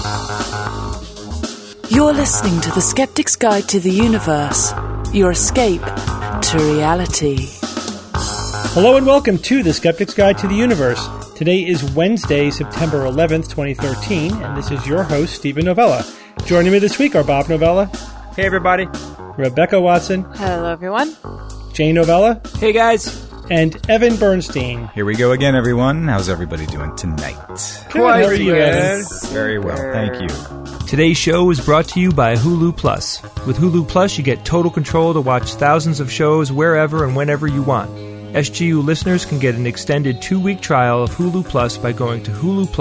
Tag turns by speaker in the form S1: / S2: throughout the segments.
S1: You're listening to The Skeptic's Guide to the Universe, your escape to reality.
S2: Hello and welcome to The Skeptic's Guide to the Universe. Today is Wednesday, September 11th, 2013, and this is your host, Stephen Novella. Joining me this week are Bob Novella.
S3: Hey, everybody.
S2: Rebecca Watson.
S4: Hello, everyone.
S2: Jane Novella.
S3: Hey, guys.
S2: And Evan Bernstein.
S5: Here we go again, everyone. How's everybody doing tonight?
S2: How are you, Evan?
S5: Very well, thank you.
S6: Today's show is brought to you by Hulu Plus. With Hulu Plus, you get total control to watch thousands of shows wherever and whenever you want. SGU listeners can get an extended 2-week trial of Hulu Plus by going to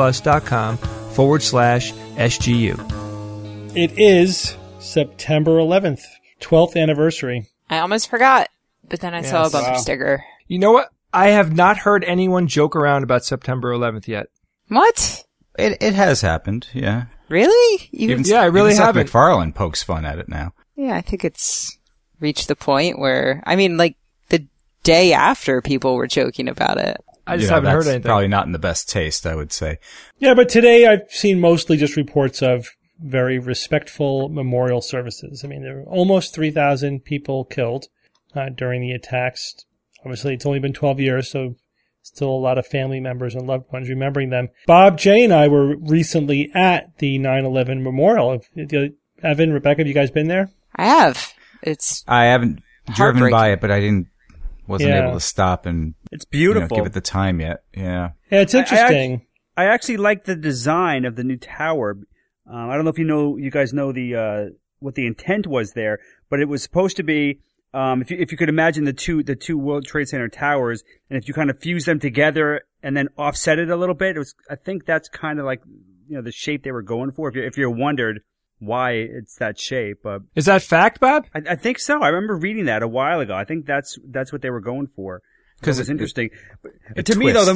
S6: huluplus.com/SGU.
S2: It is September 11th, 12th anniversary.
S4: I almost forgot, but then I saw a bumper sticker.
S6: You know what? I have not heard anyone joke around about September 11th yet.
S4: What?
S5: It has happened, yeah.
S4: Really?
S6: I really
S5: Seth
S6: haven't.
S5: MacFarlane pokes fun at it now.
S4: Yeah, I think it's reached the point where, the day after people were joking about it.
S6: I just haven't heard anything.
S5: Probably not in the best taste, I would say.
S2: Yeah, but today I've seen mostly just reports of very respectful memorial services. I mean, there were almost 3,000 people killed during the attacks. Obviously, it's only been 12 years, so still a lot of family members and loved ones remembering them. Bob, Jay, and I were recently at the 9/11 memorial. Evan, Rebecca, have you guys been there?
S4: I have.
S5: I haven't driven by it, but wasn't able to stop and
S3: it's beautiful.
S5: Give it the time yet. Yeah.
S2: Yeah, it's interesting.
S3: I actually like the design of the new tower. I don't know if you guys know what the intent was there, but it was supposed to be if you could imagine the two World Trade Center towers, and if you kind of fuse them together and then offset it a little bit, I think that's kind of like the shape they were going for. If you wondered why it's that shape,
S6: is that fact, Bob?
S3: I think so. I remember reading that a while ago. I think that's what they were going for. Because it's interesting. To me, though,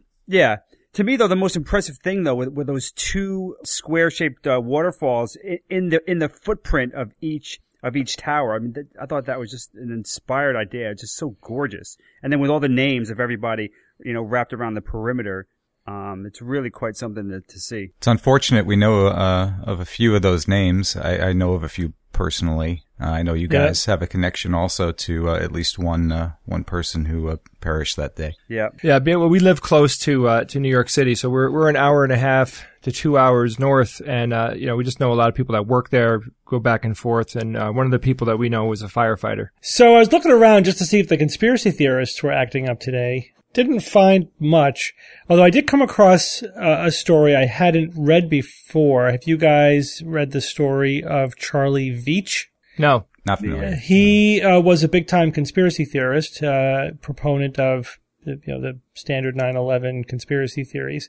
S3: the most impressive thing though were those two square-shaped waterfalls in the footprint of each tower. I mean, I thought that was just an inspired idea. It's just so gorgeous. And then with all the names of everybody, wrapped around the perimeter, it's really quite something to see.
S5: It's unfortunate we know of a few of those names. I know of a few personally. I know you guys have a connection also to at least one person who perished that day.
S3: Yeah.
S6: Yeah, we live close to New York City, so we're an hour and a half to 2 hours north, and we just know a lot of people that work there, go back and forth, and one of the people that we know was a firefighter.
S2: So I was looking around just to see if the conspiracy theorists were acting up today. Didn't find much, although I did come across a story I hadn't read before. Have you guys read the story of Charlie Veitch?
S6: No.
S5: Not familiar.
S2: He was a big-time conspiracy theorist, proponent of the standard 9/11 conspiracy theories.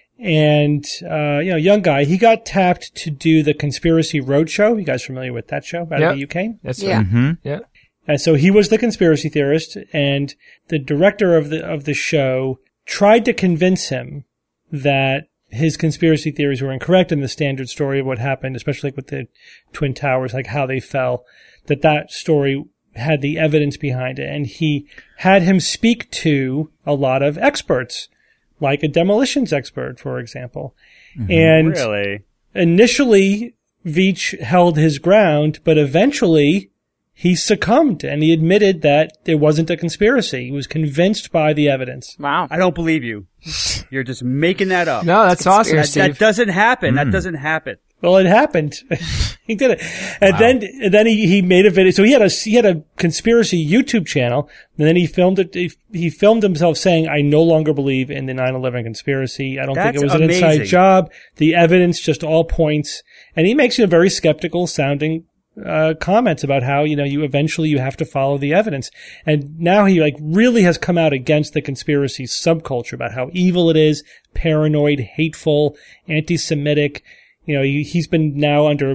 S2: And, young guy. He got tapped to do the Conspiracy Roadshow. You guys familiar with that show out of the UK?
S6: That's
S4: yeah.
S5: Mm-hmm.
S6: Yeah.
S2: And so he was the conspiracy theorist, and the director of the show tried to convince him that his conspiracy theories were incorrect and the standard story of what happened, especially with the Twin Towers, like how they fell, that story had the evidence behind it. And he had him speak to a lot of experts, like a demolitions expert, for example. Mm-hmm. And
S3: really?
S2: Initially, Veitch held his ground, but eventually he succumbed and he admitted that there wasn't a conspiracy. He was convinced by the evidence.
S4: Wow.
S3: I don't believe you. You're just making that up.
S6: No, that's awesome, Steve.
S3: That doesn't happen. That doesn't happen.
S2: Well, it happened. He did it. And then he made a video. So he had a conspiracy YouTube channel, and then he filmed it. He filmed himself saying, "I no longer believe in the 9/11 conspiracy. I don't think it was an inside job. The evidence just all points." And he makes very skeptical sounding comments about how, you eventually have to follow the evidence. And now he really has come out against the conspiracy subculture about how evil it is, paranoid, hateful, anti-Semitic. He's been now under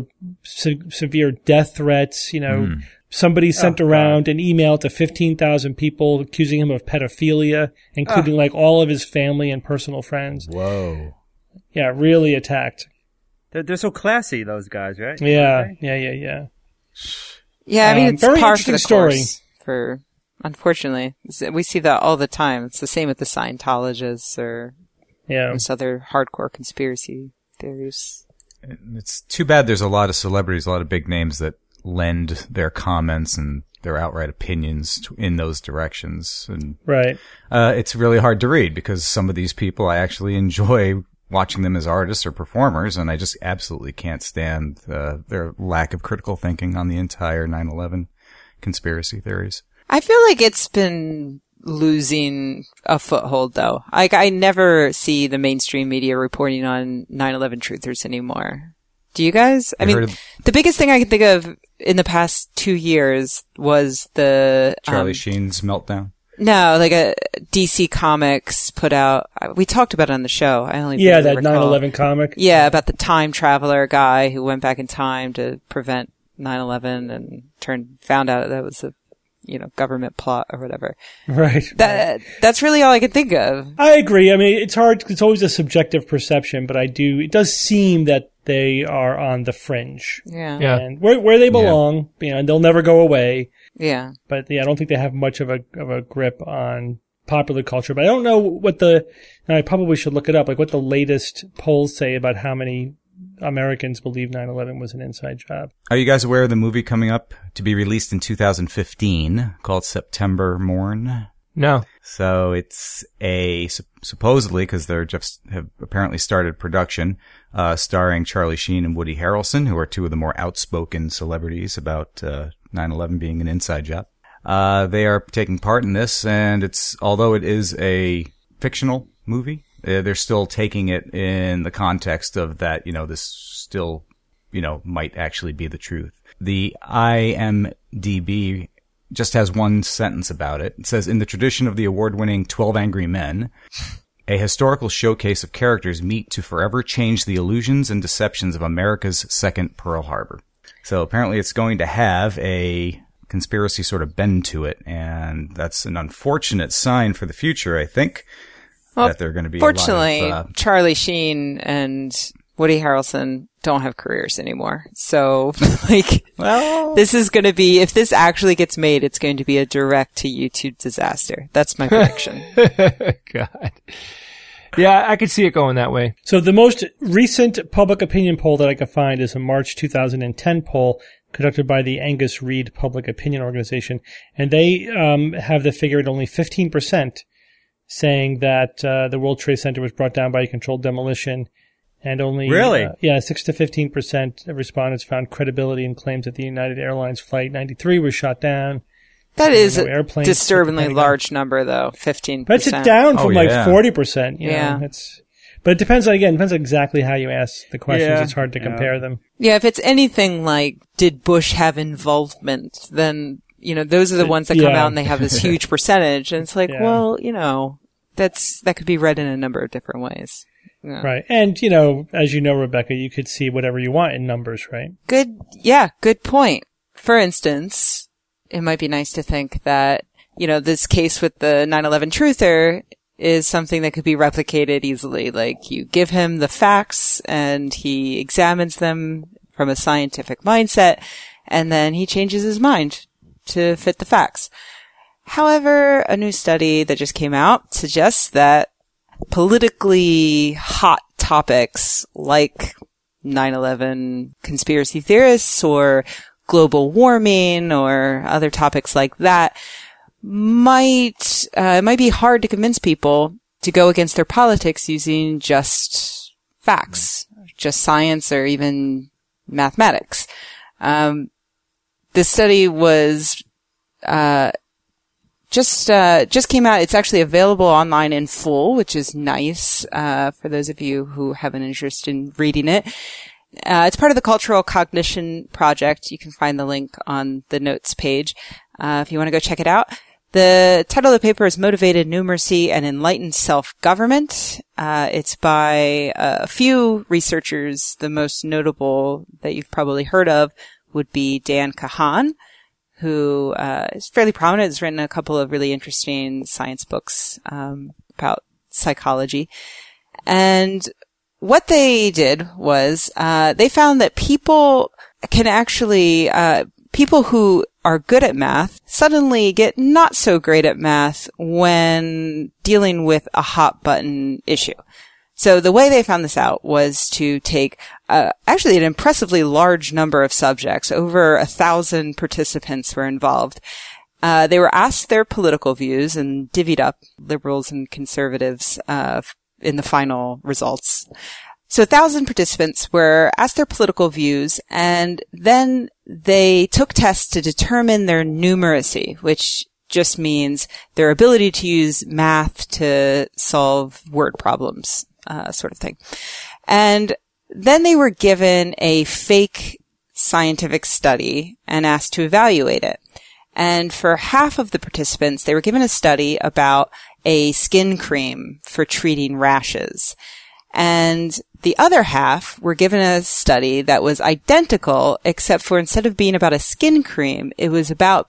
S2: severe death threats. Somebody sent around an email to 15,000 people accusing him of pedophilia, including all of his family and personal friends.
S5: Whoa.
S2: Yeah, really attacked.
S3: They're so classy, those guys, right?
S2: Yeah.
S4: Yeah, I mean, it's
S2: very
S4: par for the
S2: story.
S4: course. Unfortunately, we see that all the time. It's the same with the Scientologists or most other hardcore conspiracy theories.
S5: It's too bad there's a lot of celebrities, a lot of big names that lend their comments and their outright opinions in those directions. And
S2: right.
S5: It's really hard to read because some of these people I actually enjoy watching them as artists or performers, and I just absolutely can't stand their lack of critical thinking on the entire 9/11 conspiracy theories.
S4: I feel like it's been losing a foothold, though. Like, I never see the mainstream media reporting on 9/11 truthers anymore. Do you guys? I mean, the biggest thing I can think of in the past 2 years was the
S5: Charlie Sheen's meltdown.
S4: No, like a DC Comics put out. We talked about it on the show. I only
S2: that 9/11 comic.
S4: Yeah, about the time traveler guy who went back in time to prevent 9/11 and found out that was a government plot or whatever.
S2: Right.
S4: That's really all I can think of.
S2: I agree. I mean, it's hard. It's always a subjective perception, but it does seem that they are on the fringe.
S4: Yeah.
S2: And where they belong, and they'll never go away.
S4: Yeah.
S2: But I don't think they have much of a grip on popular culture. But I don't know and I probably should look it up, like what the latest polls say about how many Americans believe 9/11 was an inside job.
S5: Are you guys aware of the movie coming up to be released in 2015 called September Morn?
S6: No.
S5: So it's supposedly, because they're just have apparently started production, starring Charlie Sheen and Woody Harrelson, who are two of the more outspoken celebrities about 9/11 being an inside job. They are taking part in this, and although it is a fictional movie, they're still taking it in the context of that, this still, might actually be the truth. The IMDb just has one sentence about it. It says, in the tradition of the award-winning 12 Angry Men, a historical showcase of characters meet to forever change the illusions and deceptions of America's second Pearl Harbor. So apparently it's going to have a conspiracy sort of bend to it, and that's an unfortunate sign for the future, I think.
S4: Well,
S5: that they're going to be
S4: fortunately, Charlie Sheen and Woody Harrelson don't have careers anymore. So, this is going to be, if this actually gets made, it's going to be a direct-to-YouTube disaster. That's my prediction.
S6: God. Yeah, I could see it going that way.
S2: So the most recent public opinion poll that I could find is a March 2010 poll conducted by the Angus Reid Public Opinion Organization. And they have the figure at only 15%, saying that the World Trade Center was brought down by a controlled demolition. And only 6 to 15% of respondents found credibility in claims that the United Airlines Flight 93 was shot down.
S4: That is a disturbingly large number, though. 15%.
S2: That's it down from 40%. But it depends on exactly how you ask the questions. Yeah. It's hard to compare them.
S4: Yeah, if it's anything like, did Bush have involvement, then, those are the ones that come out and they have this huge percentage. And it's like, that could be read in a number of different ways. Yeah.
S2: Right. And, as you know, Rebecca, you could see whatever you want in numbers, right?
S4: Good point. For instance, it might be nice to think that, this case with the 9/11 truther is something that could be replicated easily. Like, you give him the facts and he examines them from a scientific mindset, and then he changes his mind to fit the facts. However, a new study that just came out suggests that politically hot topics like 9/11 conspiracy theorists or global warming or other topics like that it might be hard to convince people to go against their politics using just facts, just science, or even mathematics. This study was just came out. It's actually available online in full, which is nice for those of you who have an interest in reading it. It's part of the Cultural Cognition Project. You can find the link on the notes page if you want to go check it out. The title of the paper is Motivated Numeracy and Enlightened Self-Government. It's by a few researchers. The most notable that you've probably heard of would be Dan Kahan, who is fairly prominent. Has written a couple of really interesting science books about psychology. And what they did was they found that people can actually people who are good at math suddenly get not so great at math when dealing with a hot button issue. So the way they found this out was to take actually an impressively large number of subjects. Over 1,000 participants were involved. They were asked their political views and divvied up liberals and conservatives in the final results. So 1,000 participants were asked their political views, and then they took tests to determine their numeracy, which just means their ability to use math to solve word problems. Sort of thing. And then they were given a fake scientific study and asked to evaluate it. And for half of the participants, they were given a study about a skin cream for treating rashes. And the other half were given a study that was identical, except for instead of being about a skin cream, it was about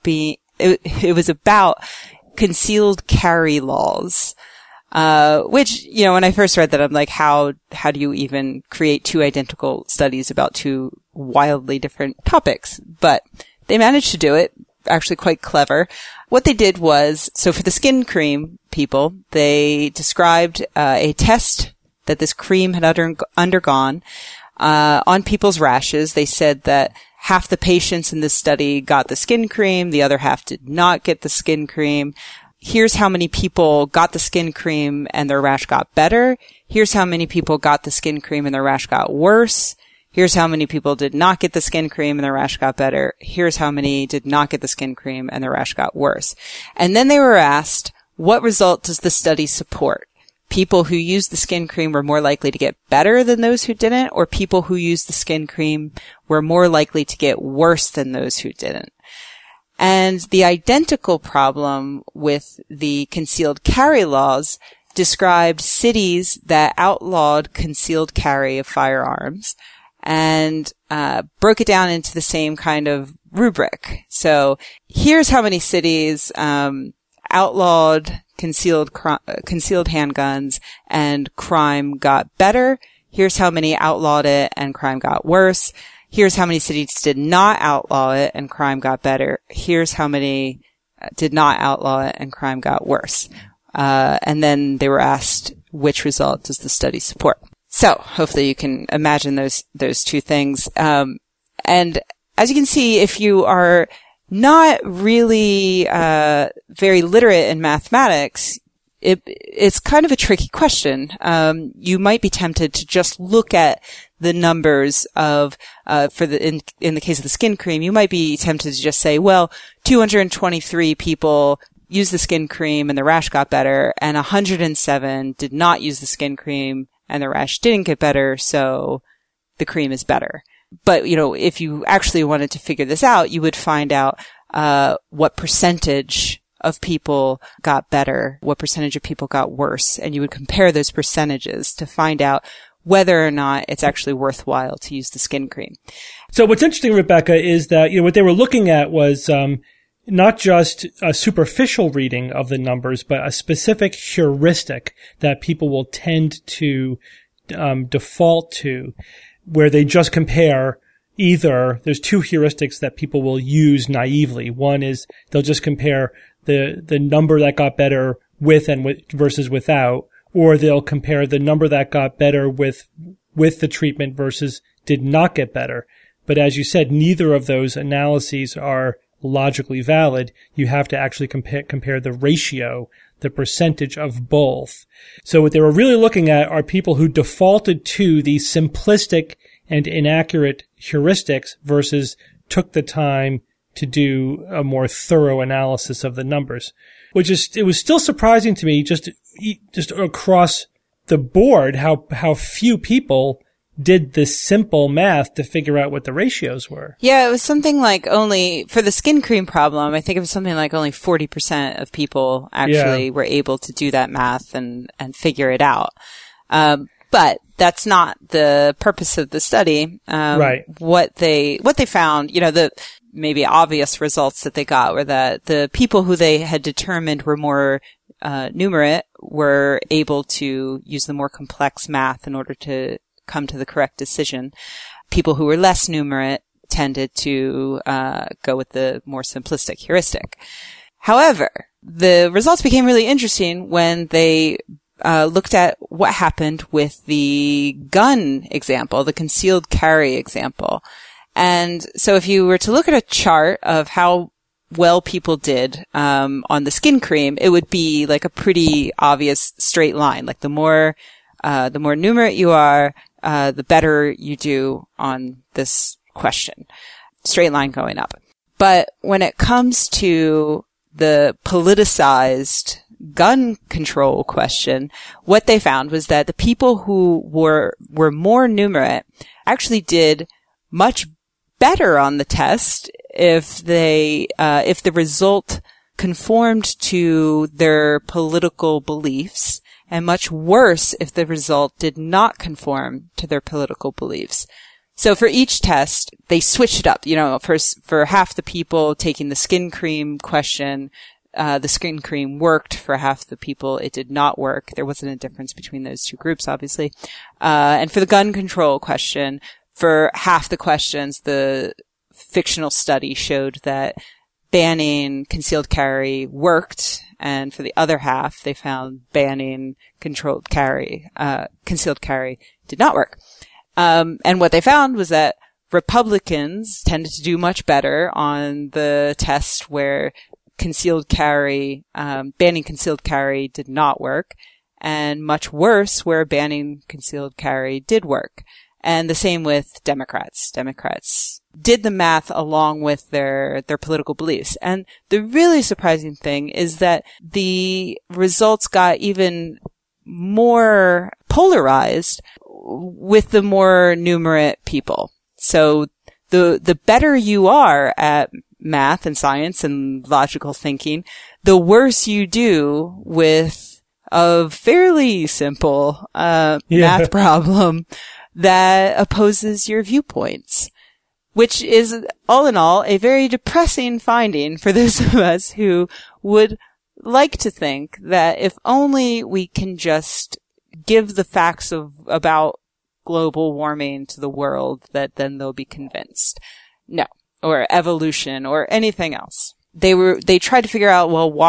S4: concealed carry laws. Which, when I first read that, I'm like, how do you even create two identical studies about two wildly different topics? But they managed to do it, actually quite clever. What they did was, so for the skin cream people, they described a test that this cream had undergone on people's rashes. They said that half the patients in this study got the skin cream, the other half did not get the skin cream. Here's how many people got the skin cream and their rash got better. Here's how many people got the skin cream and their rash got worse. Here's how many people did not get the skin cream and their rash got better. Here's how many did not get the skin cream and their rash got worse. And then they were asked, what result does the study support? People who used the skin cream were more likely to get better than those who didn't, or people who used the skin cream were more likely to get worse than those who didn't. And the identical problem with the concealed carry laws described cities that outlawed concealed carry of firearms and broke it down into the same kind of rubric. So here's how many cities outlawed concealed handguns and crime got better. Here's how many outlawed it and crime got worse. Here's how many cities did not outlaw it and crime got better. Here's how many did not outlaw it and crime got worse. And then they were asked, which result does the study support? So hopefully you can imagine those two things. And as you can see, if you are not really very literate in mathematics, it's kind of a tricky question. You might be tempted to just look at the numbers of, in the case of the skin cream, you might be tempted to just say, well, 223 people used the skin cream and the rash got better, and 107 did not use the skin cream and the rash didn't get better, so the cream is better. But, if you actually wanted to figure this out, you would find out, what percentage of people got better, what percentage of people got worse, and you would compare those percentages to find out whether or not it's actually worthwhile to use the skin cream.
S2: So what's interesting, Rebecca, is that, what they were looking at was, not just a superficial reading of the numbers, but a specific heuristic that people will tend to, default to, where they just compare there's two heuristics that people will use naively. One is they'll just compare the number that got better with versus without, or they'll compare the number that got better with the treatment versus did not get better. But as you said, neither of those analyses are logically valid. You have to actually compare the ratio, the percentage of both. So what they were really looking at are people who defaulted to these simplistic and inaccurate heuristics versus took the time to do a more thorough analysis of the numbers, it was still surprising to me just across the board how few people did this simple math to figure out what the ratios were.
S4: Yeah, it was something like only, for the skin cream problem, I think it was something like only 40% of people actually were able to do that math and figure it out. But that's not the purpose of the study.
S2: Right.
S4: What they found, the maybe obvious results that they got were that the people who they had determined were more numerate were able to use the more complex math in order to come to the correct decision. People who were less numerate tended to go with the more simplistic heuristic. However, the results became really interesting when they looked at what happened with the gun example, the concealed carry example. And so if you were to look at a chart of how well people did on the skin cream, it would be like a pretty obvious straight line. Like the more numerate you are, the better you do on this question. Straight line going up. But when it comes to the politicized gun control question, what they found was that the people who were more numerate actually did much better on the test if the result conformed to their political beliefs, and much worse if the result did not conform to their political beliefs. So for each test, they switched it up. For half the people taking the skin cream question, the skin cream worked. For half the people, it did not work. There wasn't a difference between those two groups, obviously. And for the gun control question, for half the questions, the fictional study showed that banning concealed carry worked, and for the other half, they found banning concealed carry did not work. And what they found was that Republicans tended to do much better on the test where concealed carry, banning concealed carry did not work, and much worse where banning concealed carry did work. And the same with Democrats. Democrats did the math along with their political beliefs. And the really surprising thing is that the results got even more polarized with the more numerate people. So the better you are at math and science and logical thinking, the worse you do with a fairly simple math problem that opposes your viewpoints, which is all in all a very depressing finding for those of us who would like to think that if only we can just give the facts about global warming to the world, that then they'll be convinced. No. Or evolution or anything else. They tried to figure out, well,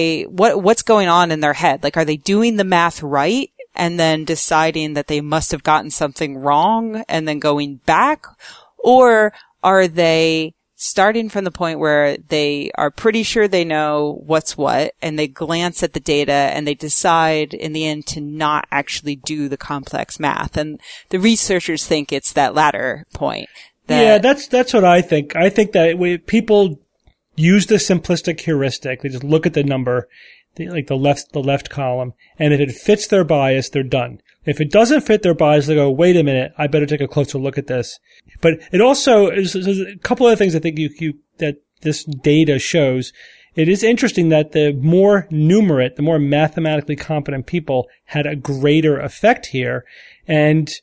S4: what's going on in their head? Like, are they doing the math right and then deciding that they must have gotten something wrong and then going back? Or are they starting from the point where they are pretty sure they know what's what, and they glance at the data and they decide in the end to not actually do the complex math? And the researchers think it's that latter point.
S2: Yeah, that's what I think. I think that people use the simplistic heuristic. They just look at the number, like the left column, and if it fits their bias, they're done. If it doesn't fit their bias, they go, wait a minute, I better take a closer look at this. But it also is a couple of things I think that this data shows. It is interesting that the more numerate, the more mathematically competent people had a greater effect here. And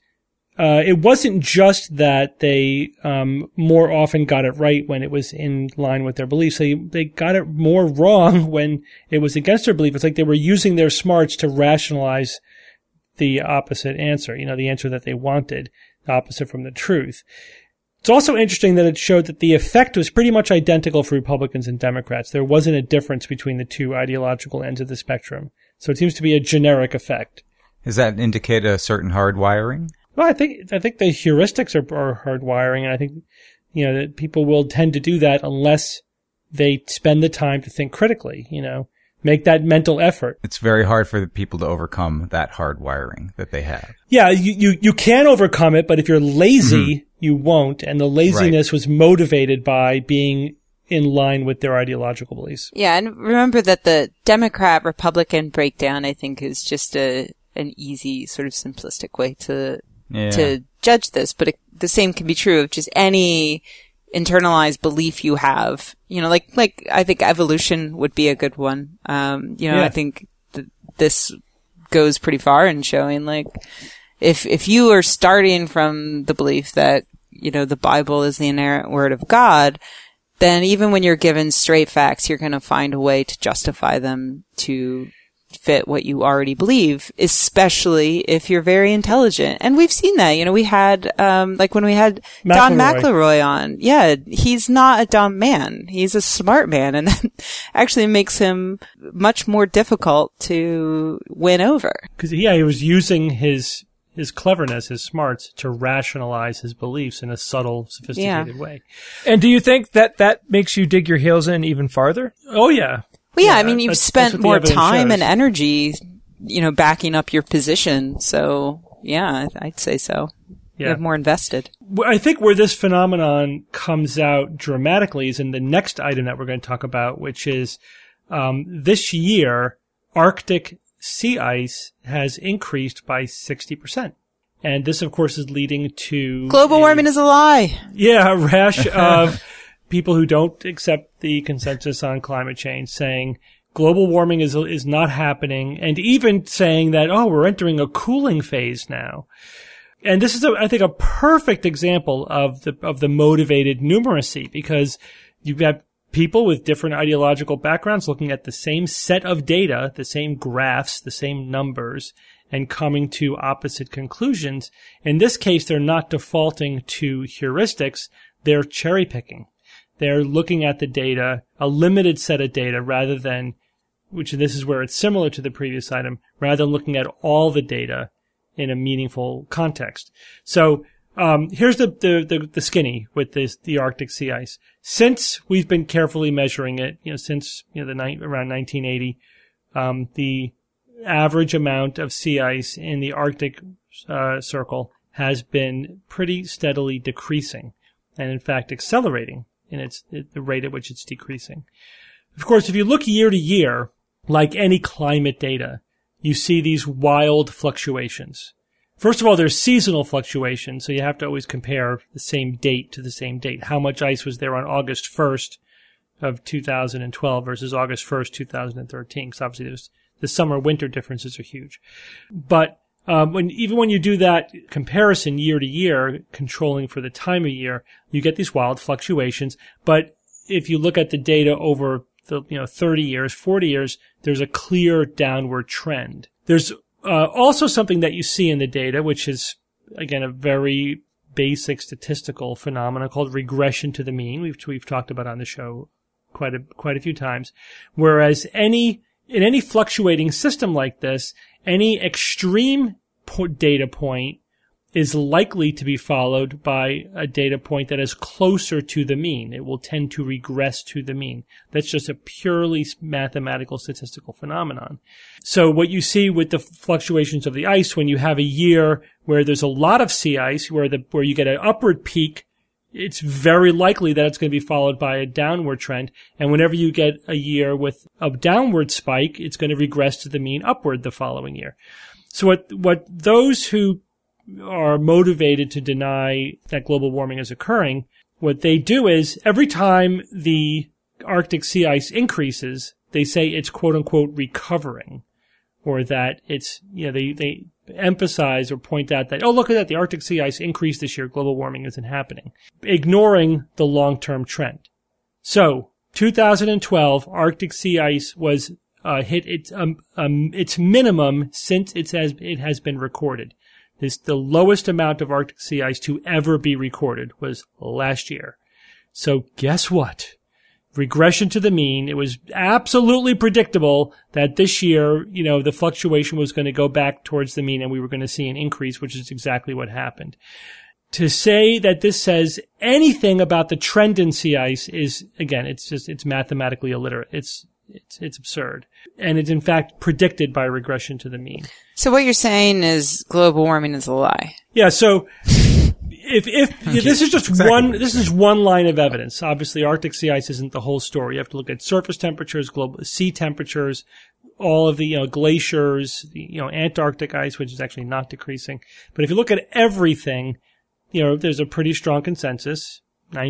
S2: it wasn't just that they more often got it right when it was in line with their beliefs. They got it more wrong when it was against their belief. It's like they were using their smarts to rationalize the opposite answer, the answer that they wanted, the opposite from the truth. It's also interesting that it showed that the effect was pretty much identical for Republicans and Democrats. There wasn't a difference between the two ideological ends of the spectrum. So it seems to be a generic effect.
S5: Does that indicate a certain hardwiring?
S2: Well, I think the heuristics are hardwiring, and I think, that people will tend to do that unless they spend the time to think critically, make that mental effort.
S5: It's very hard for the people to overcome that hardwiring that they have.
S2: Yeah, you can overcome it, but if you're lazy, you won't, and the laziness was motivated by being in line with their ideological beliefs.
S4: Yeah, and remember that the Democrat-Republican breakdown, I think, is just an easy sort of simplistic way to judge this, but the same can be true of just any internalized belief you have. Like I think evolution would be a good one. I think this goes pretty far in showing, like, if you are starting from the belief that, the Bible is the inerrant word of God, then even when you're given straight facts, you're going to find a way to justify them to fit what you already believe, especially if you're very intelligent. And we've seen that. We had, like when we had Don McElroy on. Yeah, he's not a dumb man. He's a smart man. And that actually makes him much more difficult to win over.
S2: Because, he was using his cleverness, his smarts, to rationalize his beliefs in a subtle, sophisticated way.
S6: And do you think that makes you dig your heels in even farther?
S2: Oh, yeah.
S4: Well, yeah, I mean, you've spent more time and energy, backing up your position. So, yeah, I'd say so. Yeah. You have more invested.
S2: I think where this phenomenon comes out dramatically is in the next item that we're going to talk about, which is this year, Arctic sea ice has increased by 60%. And this, of course, is leading to...
S4: Global warming is a lie.
S2: Yeah, a rash of people who don't accept the consensus on climate change saying global warming is not happening, and even saying that, we're entering a cooling phase now. And this is, I think, a perfect example of the motivated numeracy, because you've got people with different ideological backgrounds looking at the same set of data, the same graphs, the same numbers, and coming to opposite conclusions. In this case, they're not defaulting to heuristics, they're cherry picking. They're looking at the data, a limited set of data, rather than, which this is where it's similar to the previous item, rather than looking at all the data in a meaningful context. So, here's the skinny with the Arctic sea ice. Since we've been carefully measuring it, since, around 1980, the average amount of sea ice in the Arctic, has been pretty steadily decreasing, and in fact accelerating in the rate at which it's decreasing. Of course, if you look year to year, like any climate data, you see these wild fluctuations. First of all, there's seasonal fluctuations, so you have to always compare the same date to the same date. How much ice was there on August 1st of 2012 versus August 1st, 2013? Because obviously the summer-winter differences are huge. But when you do that comparison year to year, controlling for the time of year, you get these wild fluctuations. But if you look at the data over the 30 years, 40 years, there's a clear downward trend. There's also something that you see in the data, which is again a very basic statistical phenomenon called regression to the mean. We've talked about on the show quite a few times. Whereas in any fluctuating system like this, any extreme data point is likely to be followed by a data point that is closer to the mean. It will tend to regress to the mean. That's just a purely mathematical statistical phenomenon. So what you see with the fluctuations of the ice, when you have a year where there's a lot of sea ice, where you get an upward peak, it's very likely that it's going to be followed by a downward trend. And whenever you get a year with a downward spike, it's going to regress to the mean upward the following year. So what those who are motivated to deny that global warming is occurring, what they do is every time the Arctic sea ice increases, they say it's quote unquote recovering, or that it's, they emphasize or point out that, look at that, the Arctic sea ice increased this year, global warming isn't happening, ignoring the long-term trend. So, 2012, Arctic sea ice was hit its minimum since it has been recorded. The lowest amount of Arctic sea ice to ever be recorded was last year. So guess what? Regression to the mean. It was absolutely predictable that this year, the fluctuation was going to go back towards the mean and we were going to see an increase, which is exactly what happened. To say that this says anything about the trend in sea ice is, again, it's mathematically illiterate. It's absurd. And it's in fact predicted by regression to the mean.
S4: So what you're saying is global warming is a lie.
S2: Yeah, so if this is just one line of evidence. Obviously Arctic sea ice isn't the whole story. You have to look at surface temperatures, global sea temperatures, all of the glaciers, Antarctic ice, which is actually not decreasing. But if you look at everything, there's a pretty strong consensus,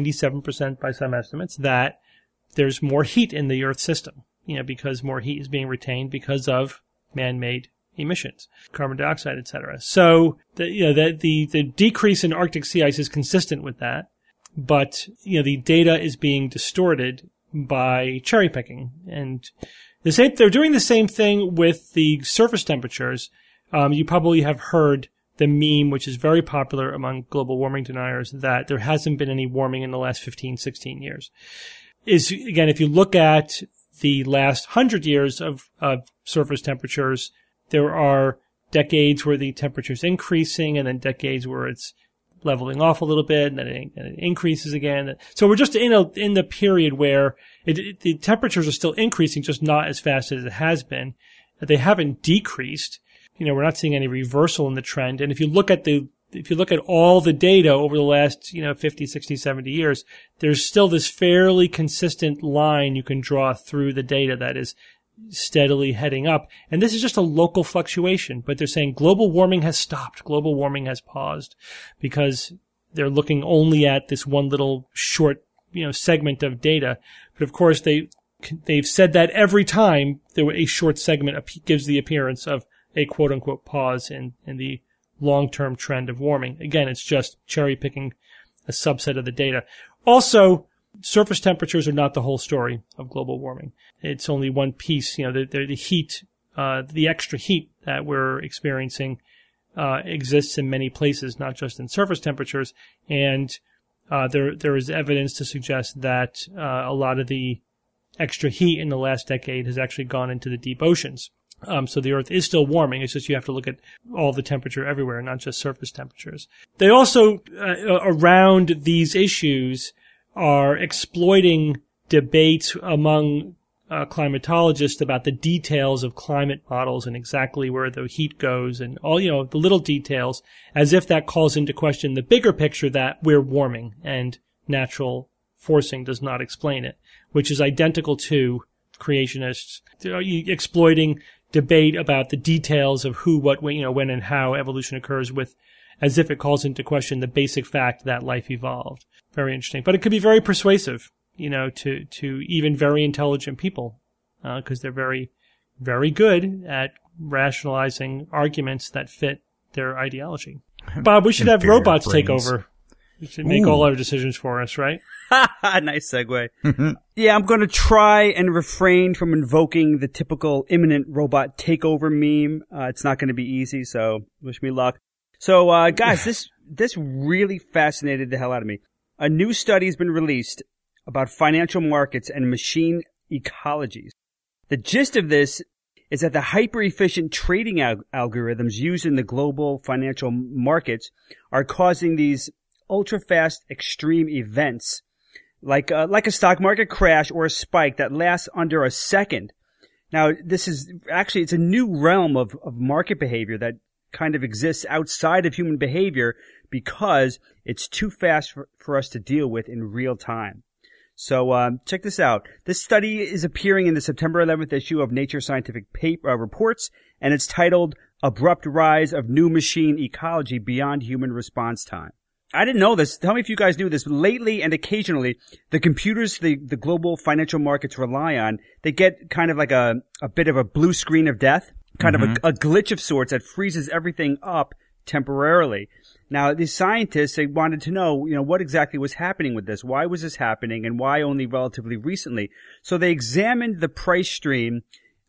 S2: 97% by some estimates, that there's more heat in the Earth system, because more heat is being retained because of man-made emissions, carbon dioxide, etc. So the decrease in Arctic sea ice is consistent with that, but the data is being distorted by cherry picking. And They're doing the same thing with the surface temperatures. You probably have heard the meme, which is very popular among global warming deniers, that there hasn't been any warming in the last 15, 16 years. Again, if you look at the last 100 years of surface temperatures, there are decades where the temperature's increasing and then decades where it's leveling off a little bit and then it increases again. So we're just in the period where the temperatures are still increasing, just not as fast as it has been. They haven't decreased. We're not seeing any reversal in the trend. And if you look at all the data over the last, 50, 60, 70 years, there's still this fairly consistent line you can draw through the data that is steadily heading up. And this is just a local fluctuation, but they're saying global warming has stopped. Global warming has paused because they're looking only at this one little short, segment of data. But of course, they've said that every time a short segment gives the appearance of a quote-unquote pause in the long-term trend of warming. Again, it's just cherry-picking a subset of the data. Also, surface temperatures are not the whole story of global warming. It's only one piece. The heat, the extra heat that we're experiencing exists in many places, not just in surface temperatures. And there is evidence to suggest that a lot of the extra heat in the last decade has actually gone into the deep oceans. So the Earth is still warming. It's just you have to look at all the temperature everywhere, not just surface temperatures. They also, around these issues, are exploiting debates among climatologists about the details of climate models and exactly where the heat goes and all, the little details, as if that calls into question the bigger picture that we're warming and natural forcing does not explain it, which is identical to creationists exploiting debate about the details of who, what, when and how evolution occurs as if it calls into question the basic fact that life evolved. Very interesting. But it could be very persuasive, to even very intelligent people, because they're very, very good at rationalizing arguments that fit their ideology. Bob, we should have robots take over. We should make all our decisions for us, right?
S3: Nice segue. Yeah, I'm going to try and refrain from invoking the typical imminent robot takeover meme. It's not going to be easy, so wish me luck. So, guys, this really fascinated the hell out of me. A new study has been released about financial markets and machine ecologies. The gist of this is that the hyper-efficient trading algorithms used in the global financial markets are causing these ultra-fast extreme events like a stock market crash or a spike that lasts under a second. Now, it's a new realm of market behavior that kind of exists outside of human behavior because it's too fast for us to deal with in real time. So check this out. This study is appearing in the September 11th issue of Nature Scientific Reports, and it's titled Abrupt Rise of New Machine Ecology Beyond Human Response Time. I didn't know this. Tell me if you guys knew this. Lately and occasionally, the computers the global financial markets rely on, they get kind of like a bit of a blue screen of death, kind of a glitch of sorts that freezes everything up temporarily. Now, these scientists, they wanted to know, what exactly was happening with this? Why was this happening and why only relatively recently? So they examined the price stream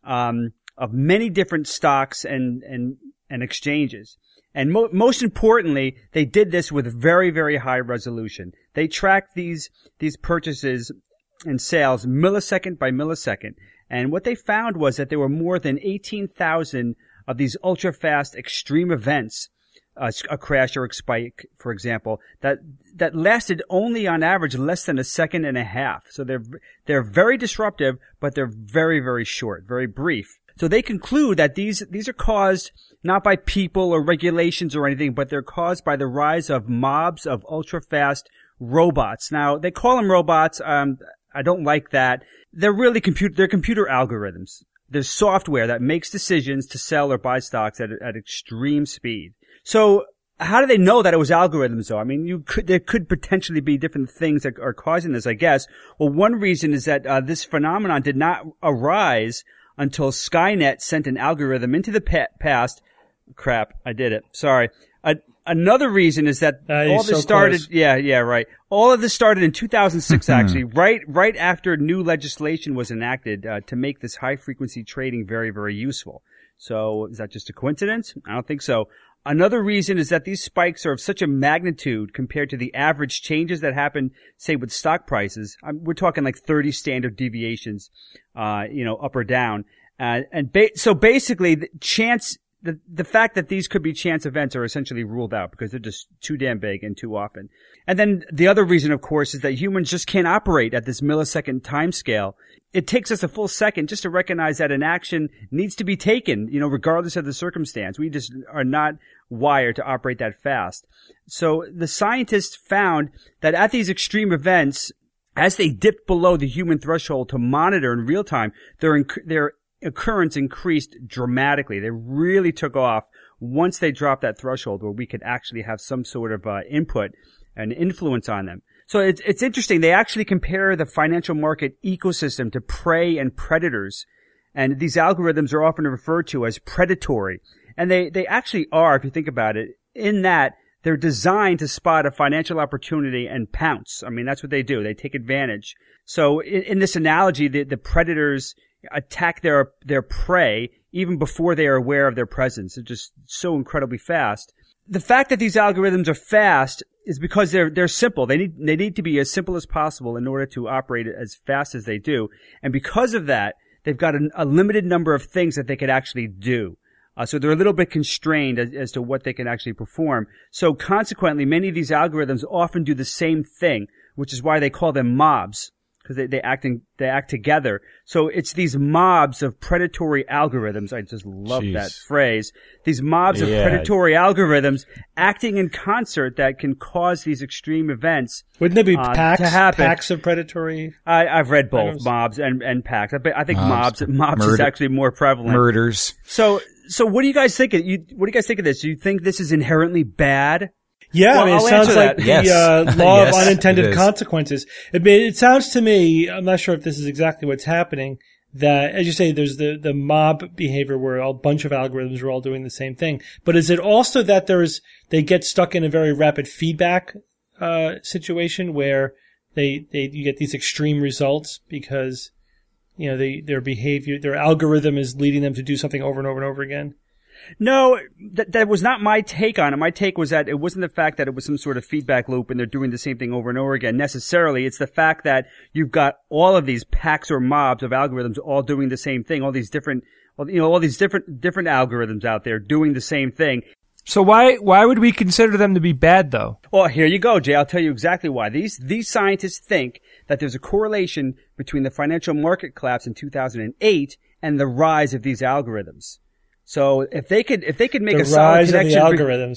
S3: of many different stocks and exchanges. And most importantly, they did this with very, very high resolution. They tracked these purchases and sales millisecond by millisecond. And what they found was that there were more than 18,000 of these ultra-fast extreme events, a crash or a spike, for example, that lasted only on average less than a second and a half. So they're very disruptive, but they're very, very short, very brief. So they conclude that these are caused not by people or regulations or anything, but they're caused by the rise of mobs of ultra-fast robots. Now, they call them robots. I don't like that. They're really they're computer algorithms. There's software that makes decisions to sell or buy stocks at extreme speed. So how do they know that it was algorithms, though? I mean, there could potentially be different things that are causing this, I guess. Well, one reason is that this phenomenon did not arise until Skynet sent an algorithm into the past. Crap, I did it. Sorry. Another reason is that all this started. Right. All of this started in 2006, actually, right after new legislation was enacted to make this high frequency trading very, very useful. So is that just a coincidence? I don't think so. Another reason is that these spikes are of such a magnitude compared to the average changes that happen, say, with stock prices. We're talking like 30 standard deviations, up or down. So basically, the fact that these could be chance events are essentially ruled out because they're just too damn big and too often. And then the other reason, of course, is that humans just can't operate at this millisecond time scale. It takes us a full second just to recognize that an action needs to be taken, regardless of the circumstance. We just are not wired to operate that fast. So the scientists found that at these extreme events, as they dipped below the human threshold to monitor in real time, their occurrence increased dramatically. They really took off once they dropped that threshold where we could actually have some sort of input and influence on them. So it's interesting. They actually compare the financial market ecosystem to prey and predators. And these algorithms are often referred to as predatory. And they actually are, if you think about it, in that they're designed to spot a financial opportunity and pounce. I mean, that's what they do. They take advantage. So in this analogy, the predators attack their prey even before they are aware of their presence. They're just so incredibly fast. The fact that these algorithms are fast is because they're simple. They need to be as simple as possible in order to operate as fast as they do. And because of that, they've got a limited number of things that they could actually do. So they're a little bit constrained as to what they can actually perform. So consequently, many of these algorithms often do the same thing, which is why they call them mobs, because they act together. So it's these mobs of predatory algorithms. I just love that phrase. These mobs of predatory algorithms acting in concert that can cause these extreme events.
S2: Wouldn't there be packs
S3: to happen?
S2: Packs of predatory?
S3: I've read both mobs and packs. I think mobs is actually more prevalent.
S5: Murders.
S3: So what do you guys think? What do you guys think of this? Do you think this is inherently bad?
S2: Yeah, well, it sounds like the law of unintended consequences. It sounds to me, I'm not sure if this is exactly what's happening, that, as you say, there's the mob behavior where a bunch of algorithms are all doing the same thing. But is it also that they get stuck in a very rapid feedback situation where you get these extreme results because, their behavior, their algorithm is leading them to do something over and over and over again?
S3: No, that was not my take on it. My take was that it wasn't the fact that it was some sort of feedback loop and they're doing the same thing over and over again necessarily. It's the fact that you've got all of these packs or mobs of algorithms all doing the same thing, all these different algorithms out there doing the same thing.
S6: So why would we consider them to be bad, though?
S3: Well, here you go, Jay. I'll tell you exactly why. These scientists think that there's a correlation between the financial market collapse in 2008 and the rise of these algorithms. So if they could make a solid connection,
S2: of the algorithms.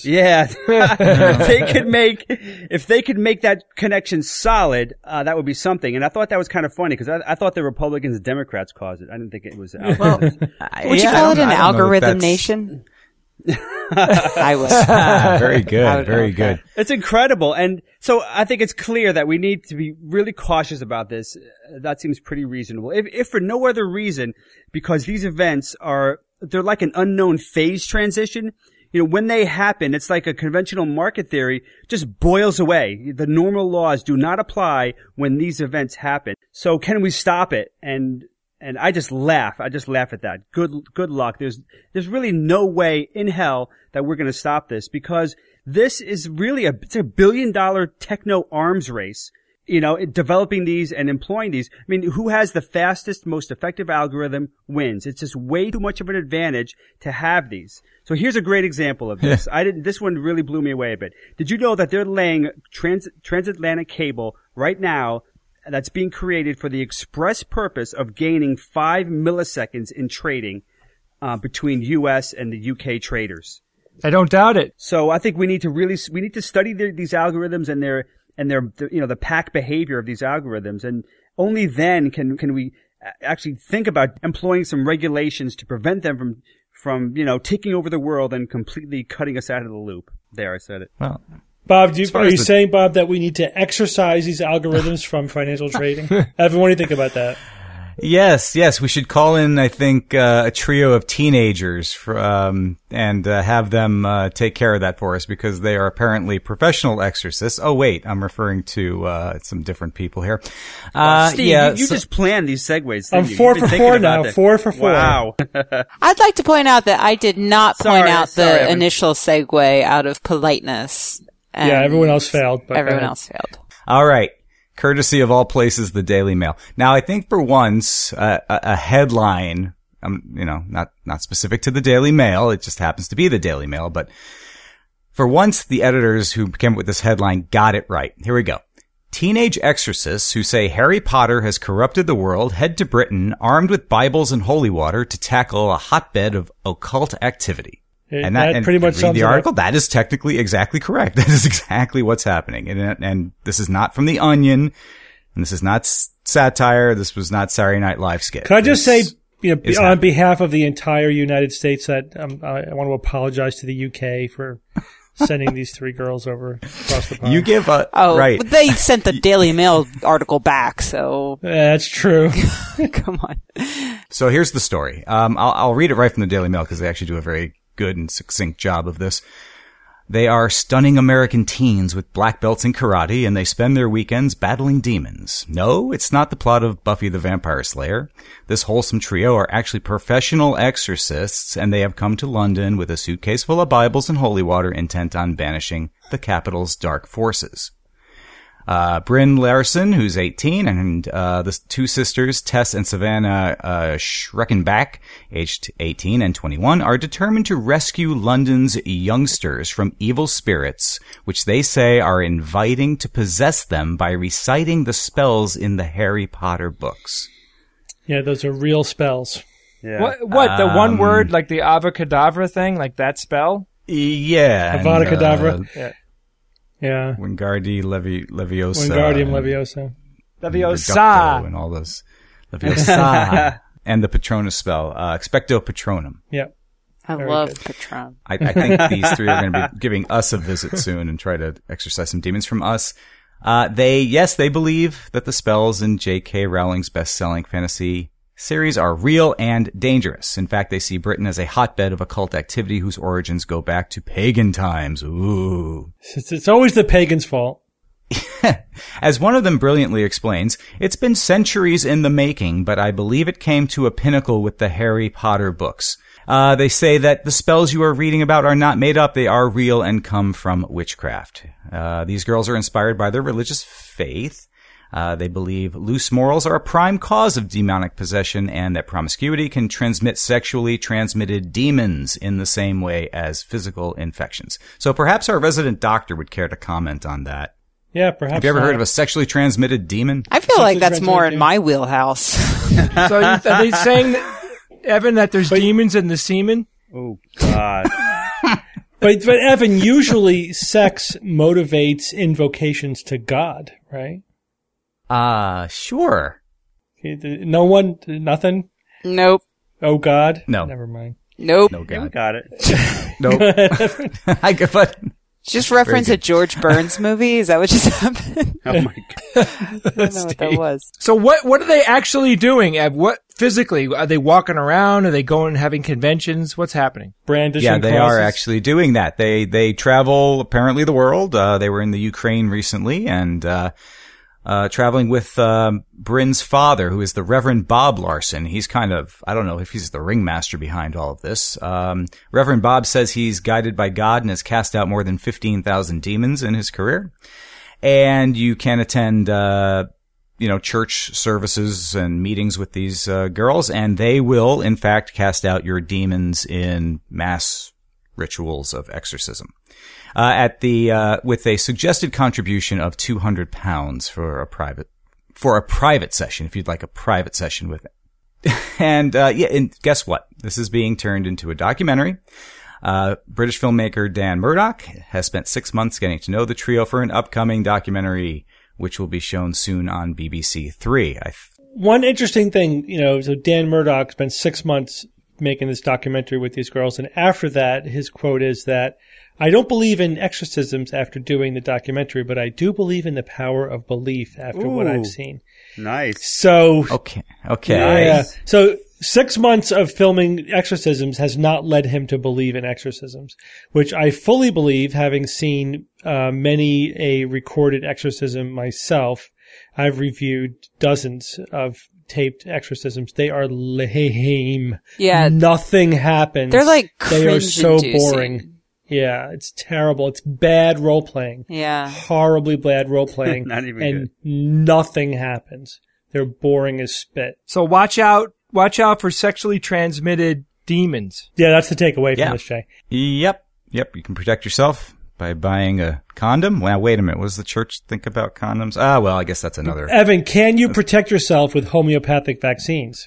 S3: If they could make that connection solid, that would be something. And I thought that was kind of funny because I thought the Republicans and Democrats caused it. I didn't think it was.
S4: Well, would you call it an algorithm nation? I would.
S5: Very good. Very good.
S3: It's incredible. And so I think it's clear that we need to be really cautious about this. That seems pretty reasonable. If for no other reason, because these events they're like an unknown phase transition. When they happen, it's like a conventional market theory just boils away. The normal laws do not apply when these events happen. So can we stop it? And I just laugh. I just laugh at that. Good luck. There's really no way in hell that we're going to stop this because this is really it's $1 billion techno arms race. Developing these and employing these. I mean, who has the fastest, most effective algorithm wins. It's just way too much of an advantage to have these. So here's a great example of this. This one really blew me away a bit. Did you know that they're laying transatlantic cable right now that's being created for the express purpose of gaining 5 milliseconds in trading, between US and the UK traders?
S6: I don't doubt it.
S3: So I think we need to study these algorithms and the pack behavior of these algorithms, and only then can we actually think about employing some regulations to prevent them from taking over the world and completely cutting us out of the loop. There, I said it.
S5: Well,
S2: Bob, are you saying, Bob, that we need to exercise these algorithms from financial trading? Evan, what do you think about that?
S5: Yes, we should call in, I think, a trio of teenagers and have them take care of that for us because they are apparently professional exorcists. Oh, wait, I'm referring to some different people here.
S3: Steve, you just planned these segues.
S2: I'm 4 for 4 now. 4 for 4.
S3: Wow.
S4: I'd like to point out that I did not point out the
S3: Evan.
S4: initial segue out of politeness.
S2: Yeah, everyone else failed. But
S4: everyone else failed.
S5: All right. Courtesy of all places, the Daily Mail. Now, I think for once, a headline, not specific to the Daily Mail. It just happens to be the Daily Mail. But for once, the editors who came up with this headline got it right. Here we go. Teenage exorcists who say Harry Potter has corrupted the world head to Britain armed with Bibles and holy water to tackle a hotbed of occult activity. And that pretty much sums the article. That is technically exactly correct. That is exactly what's happening. And this is not from The Onion. And this is not satire. This was not Saturday Night Live skit.
S2: Can I just say, on behalf of the entire United States, that I want to apologize to the UK for sending these 3 girls over across the pond.
S5: You give a right.
S4: But they sent the Daily Mail article back, so
S2: that's true.
S4: Come on.
S5: So here's the story. I'll read it right from the Daily Mail because they actually do a very good and succinct job of this. They are stunning American teens with black belts in karate, and they spend their weekends battling demons. No, it's not the plot of Buffy the Vampire Slayer. This wholesome trio are actually professional exorcists, and they have come to London with a suitcase full of Bibles and holy water intent on banishing the capital's dark forces. Bryn Larson, who's 18, and the 2 sisters, Tess and Savannah Schreckenbach, aged 18 and 21, are determined to rescue London's youngsters from evil spirits, which they say are inviting to possess them by reciting the spells in the Harry Potter books.
S2: Yeah, those are real spells.
S6: Yeah. What the one word, like the Avada thing, like that spell?
S5: Yeah.
S2: Avada Kedavra. Yeah. Yeah.
S5: Wingardium Leviosa.
S2: Wingardium Leviosa.
S6: Leviosa.
S5: And all those. Leviosa. And the Patronus spell. Expecto Patronum.
S2: Yep.
S4: I love Patron.
S5: I think these 3 are going to be giving us a visit soon and try to exorcise some demons from us. They believe that the spells in J.K. Rowling's best-selling fantasy series are real and dangerous. In fact, they see Britain as a hotbed of occult activity whose origins go back to pagan times. Ooh.
S2: It's always the pagans' fault.
S5: As one of them brilliantly explains, it's been centuries in the making, but I believe it came to a pinnacle with the Harry Potter books. They say that the spells you are reading about are not made up. They are real and come from witchcraft. These girls are inspired by their religious faith. They believe loose morals are a prime cause of demonic possession and that promiscuity can transmit sexually transmitted demons in the same way as physical infections. So perhaps our resident doctor would care to comment on that.
S2: Yeah, perhaps.
S5: Have you ever heard of a sexually transmitted demon?
S4: I feel like that's more in my wheelhouse.
S6: So are they saying, Evan, that there's demons in the semen?
S3: Oh, God.
S2: But Evan, usually sex motivates invocations to God, right?
S5: Sure.
S2: No one, nothing?
S4: Nope.
S2: Oh, God?
S5: No.
S2: Never mind.
S4: Nope.
S5: No, God.
S3: Got it.
S5: Nope. But
S4: Just reference a George Burns movie? Is that what just happened?
S3: Oh, my God.
S4: I don't know what that was.
S6: So what are they actually doing, Ev? What physically? Are they walking around? Are they going and having conventions? What's happening?
S2: Brandishing
S5: yeah, they
S2: crosses.
S5: are actually doing that. They travel apparently the world. They were in the Ukraine recently and traveling with Bryn's father, who is the Reverend Bob Larson. He's kind of, I don't know if he's the ringmaster behind all of this. Reverend Bob says he's guided by God and has cast out more than 15,000 demons in his career. And you can attend, church services and meetings with these girls, and they will, in fact, cast out your demons in mass rituals of exorcism. With a suggested contribution of £200 for a private session, if you'd like a private session with it. And guess what? This is being turned into a documentary. British filmmaker Dan Murdoch has spent 6 months getting to know the trio for an upcoming documentary, which will be shown soon on BBC 3.
S2: One interesting thing, so Dan Murdoch spent 6 months making this documentary with these girls, and after that, his quote is that I don't believe in exorcisms after doing the documentary, but I do believe in the power of belief after what I've seen.
S3: Nice.
S2: So
S5: Okay.
S2: yeah. So 6 months of filming exorcisms has not led him to believe in exorcisms, which I fully believe, having seen many a recorded exorcism myself. I've reviewed dozens of taped exorcisms. They are lame.
S4: Yeah.
S2: Nothing happens.
S4: They're like
S2: they are so
S4: cringe-inducing.
S2: boring. Yeah, it's terrible. It's bad role playing.
S4: Yeah.
S2: Horribly bad role playing.
S3: Not even
S2: and nothing happens. They're boring as spit.
S6: So watch out for sexually transmitted demons.
S2: Yeah, that's the takeaway
S5: Yeah.
S2: from this, Jay.
S5: Yep. You can protect yourself by buying a condom. Well, wait a minute. What does the church think about condoms? Well, I guess that's another.
S2: Evan, can you protect yourself with homeopathic vaccines?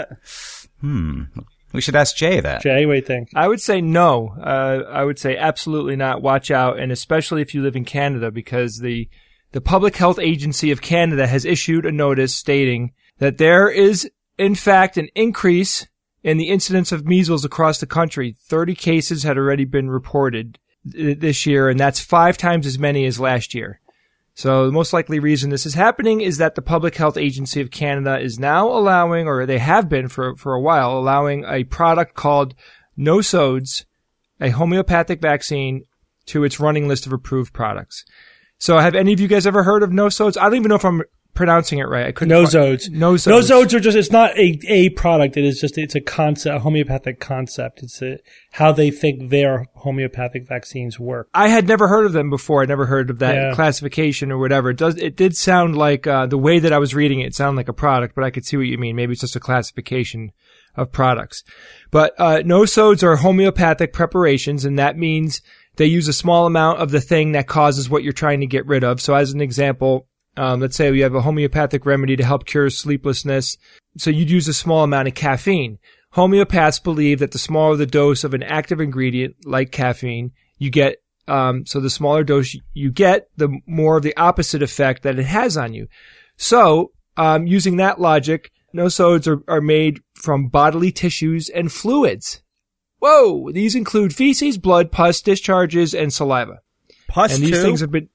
S5: We should ask Jay that.
S2: Jay, what do you think?
S6: I would say no. I would say absolutely not. Watch out, and especially if you live in Canada, because the Public Health Agency of Canada has issued a notice stating that there is, in fact, an increase in the incidence of measles across the country. 30 cases had already been reported this year, and that's 5 times as many as last year. So the most likely reason this is happening is that the Public Health Agency of Canada is now allowing, or they have been for a while, allowing a product called Nosodes, a homeopathic vaccine, to its running list of approved products. So have any of you guys ever heard of Nosodes? I don't even know if I'm pronouncing it right. I couldn't.
S2: Nosodes.
S6: Nosodes.
S2: Nosodes are just, it's not a product. It is just, it's a concept, a homeopathic concept. It's how they think their homeopathic vaccines work.
S6: I had never heard of them before. I never heard of that
S2: Yeah.
S6: classification or whatever. It did sound like, the way that I was reading it sounded like a product, but I could see what you mean. Maybe it's just a classification of products. But, Nosodes are homeopathic preparations, and that means they use a small amount of the thing that causes what you're trying to get rid of. So as an example, let's say we have a homeopathic remedy to help cure sleeplessness. So you'd use a small amount of caffeine. Homeopaths believe that the smaller the dose of an active ingredient, like caffeine, you get, so the smaller dose you get, the more of the opposite effect that it has on you. So, using that logic, Nosodes are made from bodily tissues and fluids. Whoa! These include feces, blood, pus, discharges, and saliva.
S3: Pus
S6: And these
S3: too?
S6: things have been,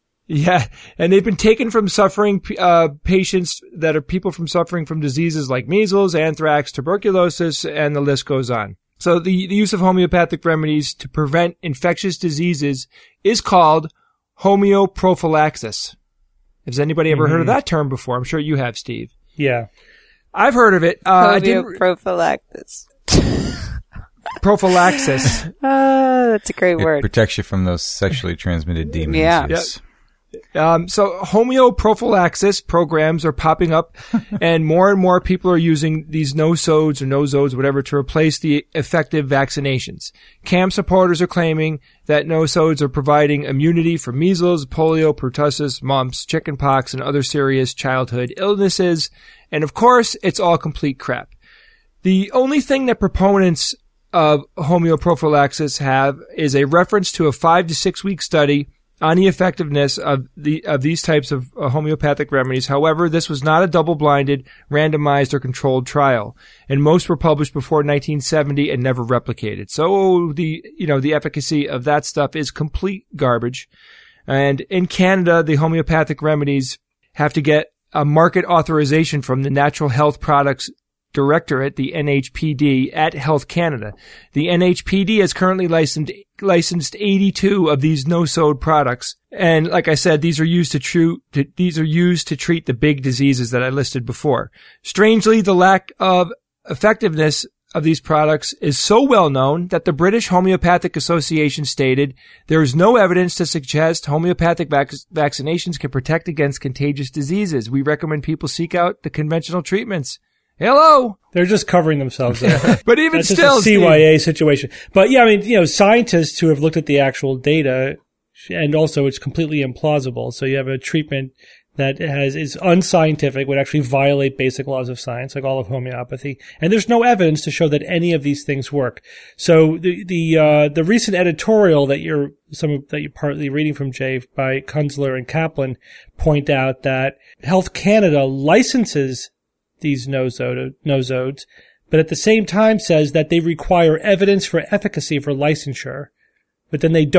S6: and they've been taken from suffering patients that are people from suffering from diseases like measles, anthrax, tuberculosis, and the list goes on. So the use of homeopathic remedies to prevent infectious diseases is called homeoprophylaxis. Has anybody ever heard of that term before? I'm sure you have, Steve.
S2: Yeah.
S6: I've heard of it. I didn't
S4: Homeoprophylaxis.
S6: prophylaxis.
S4: That's a great
S5: It
S4: word.
S5: protects you from those sexually transmitted demons.
S4: Yeah.
S5: Yes.
S6: So homeoprophylaxis programs are popping up, and more people are using these Nosodes, whatever, to replace the effective vaccinations. Camp supporters are claiming that Nosodes are providing immunity for measles, polio, pertussis, mumps, chickenpox, and other serious childhood illnesses. And of course, it's all complete crap. The only thing that proponents of homeoprophylaxis have is a reference to a 5 to 6 week study on the effectiveness of these types of homeopathic remedies. However, this was not a double-blinded, randomized, or controlled trial, and most were published before 1970 and never replicated. So the efficacy of that stuff is complete garbage. And in Canada, the homeopathic remedies have to get a market authorization from the Natural Health Products Directorate, the NHPD, at Health Canada. The NHPD has currently licensed 82 of these Nosode products, and like I said, these are used to treat the big diseases that I listed before. Strangely, the lack of effectiveness of these products is so well known that the British Homeopathic Association stated there is no evidence to suggest homeopathic vaccinations can protect against contagious diseases. We recommend people seek out the conventional treatments. Hello.
S2: They're just covering themselves there.
S6: But even
S2: That's
S6: still,
S2: just a CYA situation. But yeah, I mean, scientists who have looked at the actual data, and also it's completely implausible. So you have a treatment that is unscientific, would actually violate basic laws of science, like all of homeopathy. And there's no evidence to show that any of these things work. So the recent editorial that you're partly reading from, Jay, by Kunzler and Kaplan, point out that Health Canada licenses these Nosodes, but at the same time says that they require evidence for efficacy for licensure, but then they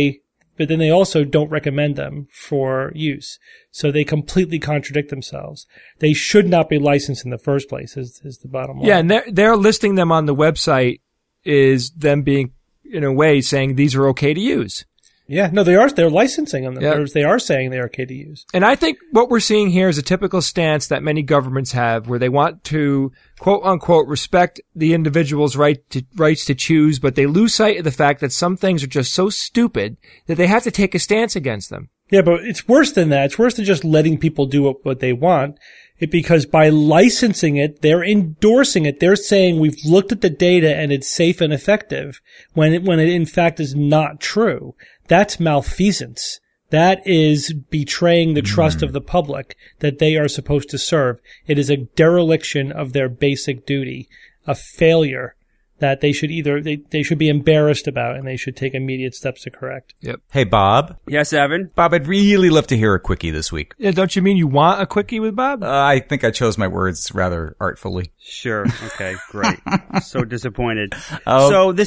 S2: also don't recommend them for use. So they completely contradict themselves. They should not be licensed in the first place is the bottom line.
S6: Yeah, and they're listing them on the website is them being, in a way, saying these are okay to use.
S2: Yeah, no, they are. They're licensing them.
S6: Yeah.
S2: They are saying they are okay to use.
S6: And I think what we're seeing here is a typical stance that many governments have, where they want to, quote unquote, respect the individual's rights to choose, but they lose sight of the fact that some things are just so stupid that they have to take a stance against them.
S2: Yeah, but it's worse than that. It's worse than just letting people do what they want. Because by licensing it, they're endorsing it. They're saying we've looked at the data and it's safe and effective when it in fact is not true. That's malfeasance. That is betraying the trust of the public that they are supposed to serve. It is a dereliction of their basic duty, a failure that they should they should be embarrassed about and they should take immediate steps to correct.
S6: Yep.
S5: Hey, Bob.
S3: Yes, Evan?
S5: Bob, I'd really love to hear a quickie this week.
S6: Yeah, don't you mean you want a quickie with Bob?
S5: I think I chose my words rather artfully.
S3: Sure. Okay, great. So disappointed.
S5: Okay.
S3: So this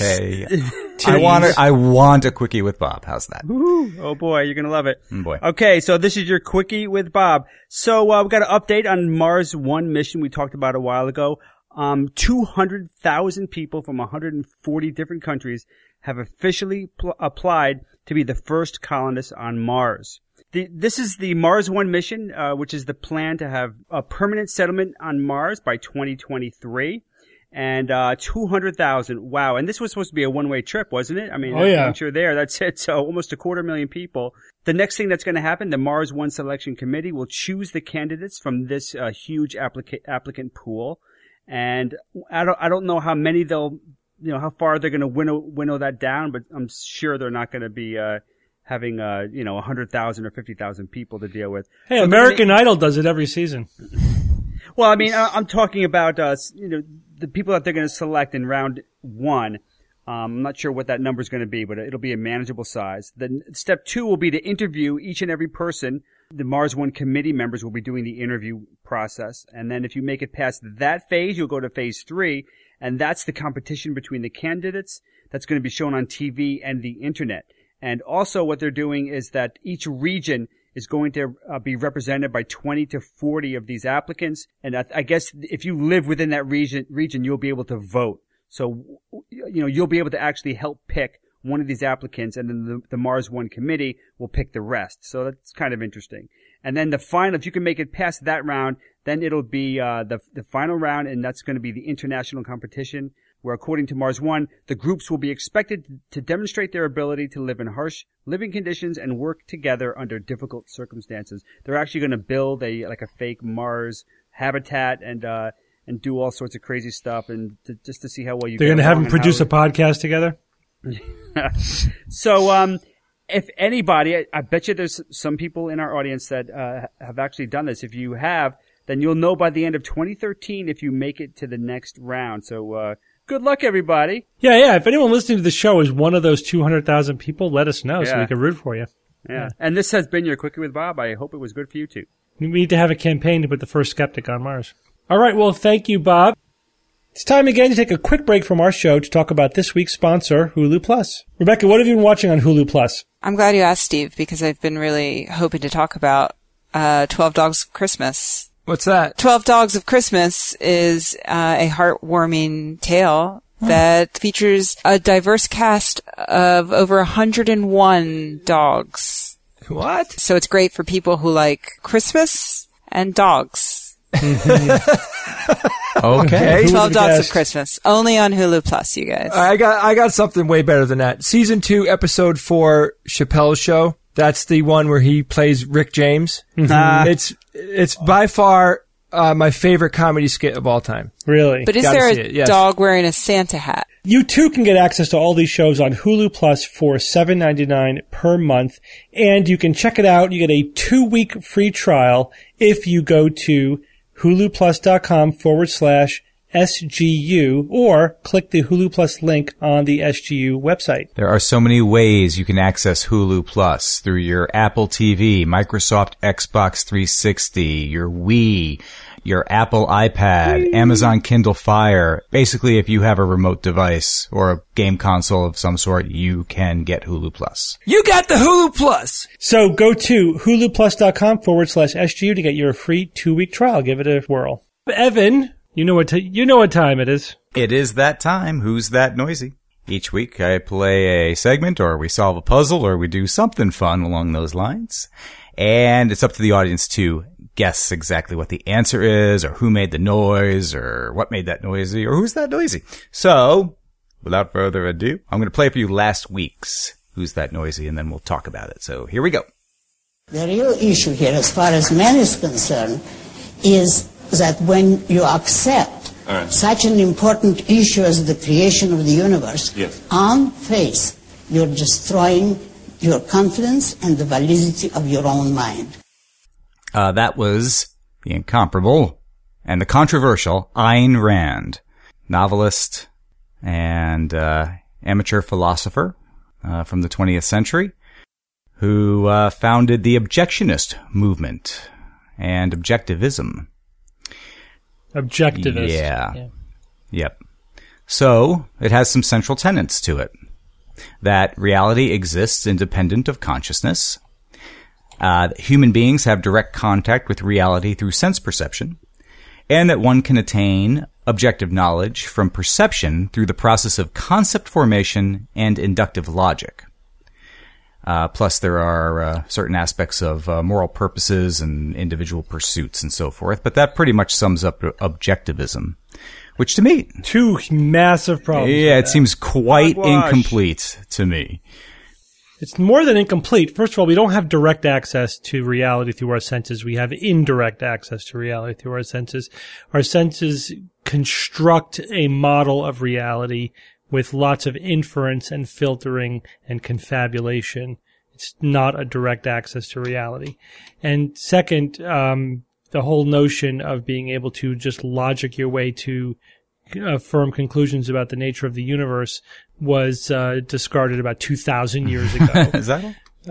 S5: I want a quickie with Bob. How's that?
S3: Woo-hoo. Oh boy, you're gonna love it.
S5: Oh boy.
S3: Okay, so this is your quickie with Bob. So we got an update on Mars 1 mission we talked about a while ago. 200,000 people from 140 different countries have officially applied to be the first colonists on Mars. This is the Mars 1 mission, which is the plan to have a permanent settlement on Mars by 2023. And 200,000. Wow. And this was supposed to be a one-way trip, wasn't it? I mean, once you're there, that's it. So almost 250,000 people. The next thing that's going to happen, the Mars 1 Selection Committee will choose the candidates from this huge applicant pool. And I don't know how many how far they're going to winnow that down, but I'm sure they're not going to be having 100,000 or 50,000 people to deal with.
S2: Hey, American Idol does it every season.
S3: Well, I mean, I'm talking about the people that they're going to select in round 1. I'm not sure what that number is going to be, but it'll be a manageable size. Then step 2 will be to interview each and every person. The Mars 1 committee members will be doing the interview process. And then if you make it past that phase, you'll go to phase 3. And that's the competition between the candidates. That's going to be shown on TV and the internet. And also what they're doing is that each region is going to be represented by 20 to 40 of these applicants. And I guess if you live within that region, you'll be able to vote. So, you'll be able to actually help pick one of these applicants, and then the Mars 1 committee will pick the rest. So that's kind of interesting. And then the final, if you can make it past that round, then it'll be the final round, and that's going to be the international competition, where according to Mars 1, the groups will be expected to demonstrate their ability to live in harsh living conditions and work together under difficult circumstances. They're actually going to build a fake Mars habitat and do all sorts of crazy stuff, and just to see how well you.
S2: They're going to have them produce a podcast together.
S3: So, if anybody, I bet you there's some people in our audience that have actually done this. If you have, then you'll know by the end of 2013 if you make it to the next round. So, good luck, everybody.
S2: Yeah. If anyone listening to the show is one of those 200,000 people, let us know so we can root for you.
S3: Yeah. And this has been your Quickie with Bob. I hope it was good for you, too.
S2: We need to have a campaign to put the first skeptic on Mars. All right. Well, thank you, Bob. It's time again to take a quick break from our show to talk about this week's sponsor, Hulu Plus. Rebecca, what have you been watching on Hulu Plus?
S4: I'm glad you asked, Steve, because I've been really hoping to talk about 12 Dogs of Christmas.
S6: What's that?
S4: 12 Dogs of Christmas is a heartwarming tale that features a diverse cast of over 101 dogs.
S6: What?
S4: So it's great for people who like Christmas and dogs.
S6: Okay.
S4: 12 Dogs of Christmas. Only on Hulu Plus, you guys.
S6: I got something way better than that. Season 2, episode 4, Chappelle's Show. That's the one where he plays Rick James. It's by far my favorite comedy skit of all time.
S2: Really?
S4: But is there a dog wearing a Santa hat?
S2: You too can get access to all these shows on Hulu Plus for $7.99 per month. And you can check it out. You get a 2-week free trial if you go to huluplus.com/ SGU, or click the Hulu Plus link on the SGU website.
S5: There are so many ways you can access Hulu Plus through your Apple TV, Microsoft Xbox 360, your Wii, your Apple iPad, Amazon Kindle Fire. Basically, if you have a remote device or a game console of some sort, you can get Hulu Plus.
S6: You got the Hulu Plus!
S2: So go to huluplus.com/SGU to get your free 2-week trial. Give it a whirl. Evan, you know what time it is.
S5: It is that time. Who's That Noisy? Each week I play a segment, or we solve a puzzle, or we do something fun along those lines. And it's up to the audience to guess exactly what the answer is, or who made the noise, or what made that noisy, or who's that noisy. So, without further ado, I'm going to play for you last week's Who's That Noisy, and then we'll talk about it. So here we go.
S7: The real issue here, as far as man is concerned, is that when you accept such an important issue as the creation of the universe, on faith, you're destroying your confidence and the validity of your own mind.
S5: That was the incomparable and the controversial Ayn Rand, novelist and amateur philosopher from the 20th century, who founded the objectionist movement and objectivism.
S2: Objectivist.
S5: Yeah. Yep. So, it has some central tenets to it. That reality exists independent of consciousness. Human beings have direct contact with reality through sense perception, and that one can attain objective knowledge from perception through the process of concept formation and inductive logic. Plus, there are certain aspects of moral purposes and individual pursuits and so forth, but that pretty much sums up objectivism, which to me...
S2: Two massive problems.
S5: Yeah, it seems quite incomplete to me.
S2: It's more than incomplete. First of all, we don't have direct access to reality through our senses. We have indirect access to reality through our senses. Our senses construct a model of reality with lots of inference and filtering and confabulation. It's not a direct access to reality. And second, the whole notion of being able to just logic your way to firm conclusions about the nature of the universe was discarded about 2,000 years ago.
S5: Is that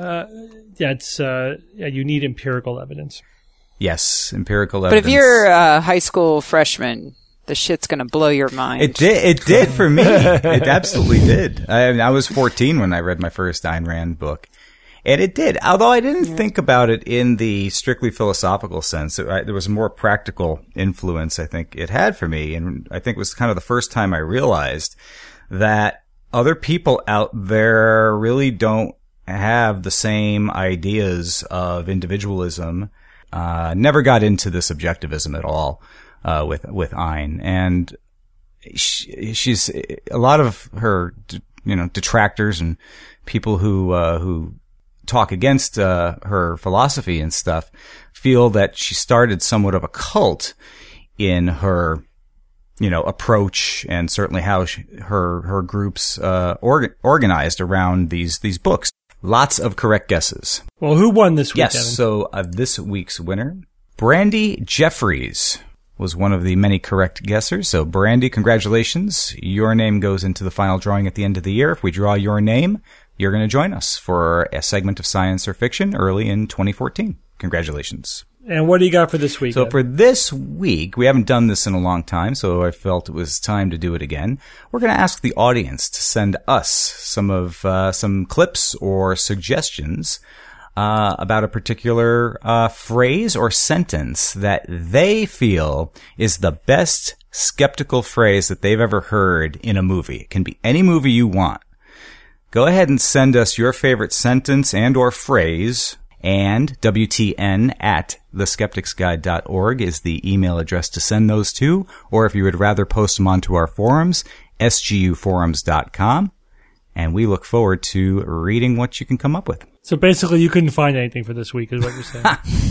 S5: all?
S2: You need empirical evidence.
S5: Yes, empirical evidence.
S4: But if you're a high school freshman, the shit's going to blow your mind.
S5: It did for me. It absolutely did. I was 14 when I read my first Ayn Rand book. And it did. Although I didn't think about it in the strictly philosophical sense. There was a more practical influence, I think, it had for me. And I think it was kind of the first time I realized that other people out there really don't have the same ideas of individualism. Never got into this objectivism at all with Ayn. And she's a lot of her, detractors and people who talk against her philosophy and stuff feel that she started somewhat of a cult in her approach, and certainly how her groups organized around these books. Lots of correct guesses.
S2: Well, who won this week,
S5: Yes,
S2: Evan?
S5: so this week's winner, Brandy Jeffries, was one of the many correct guessers. So, Brandy, congratulations. Your name goes into the final drawing at the end of the year. If we draw your name, you're going to join us for a segment of Science or Fiction early in 2014. Congratulations.
S2: And what do you got for this week?
S5: So
S2: Evan?
S5: for this week, we haven't done this in a long time, so I felt it was time to do it again. We're going to ask the audience to send us some clips or suggestions about a particular phrase or sentence that they feel is the best skeptical phrase that they've ever heard in a movie. It can be any movie you want. Go ahead and send us your favorite sentence and or phrase, and WTN@theskepticsguide.org is the email address to send those to, or if you would rather post them onto our forums, sguforums.com, and we look forward to reading what you can come up with.
S2: So basically, you couldn't find anything for this week, is what you're saying.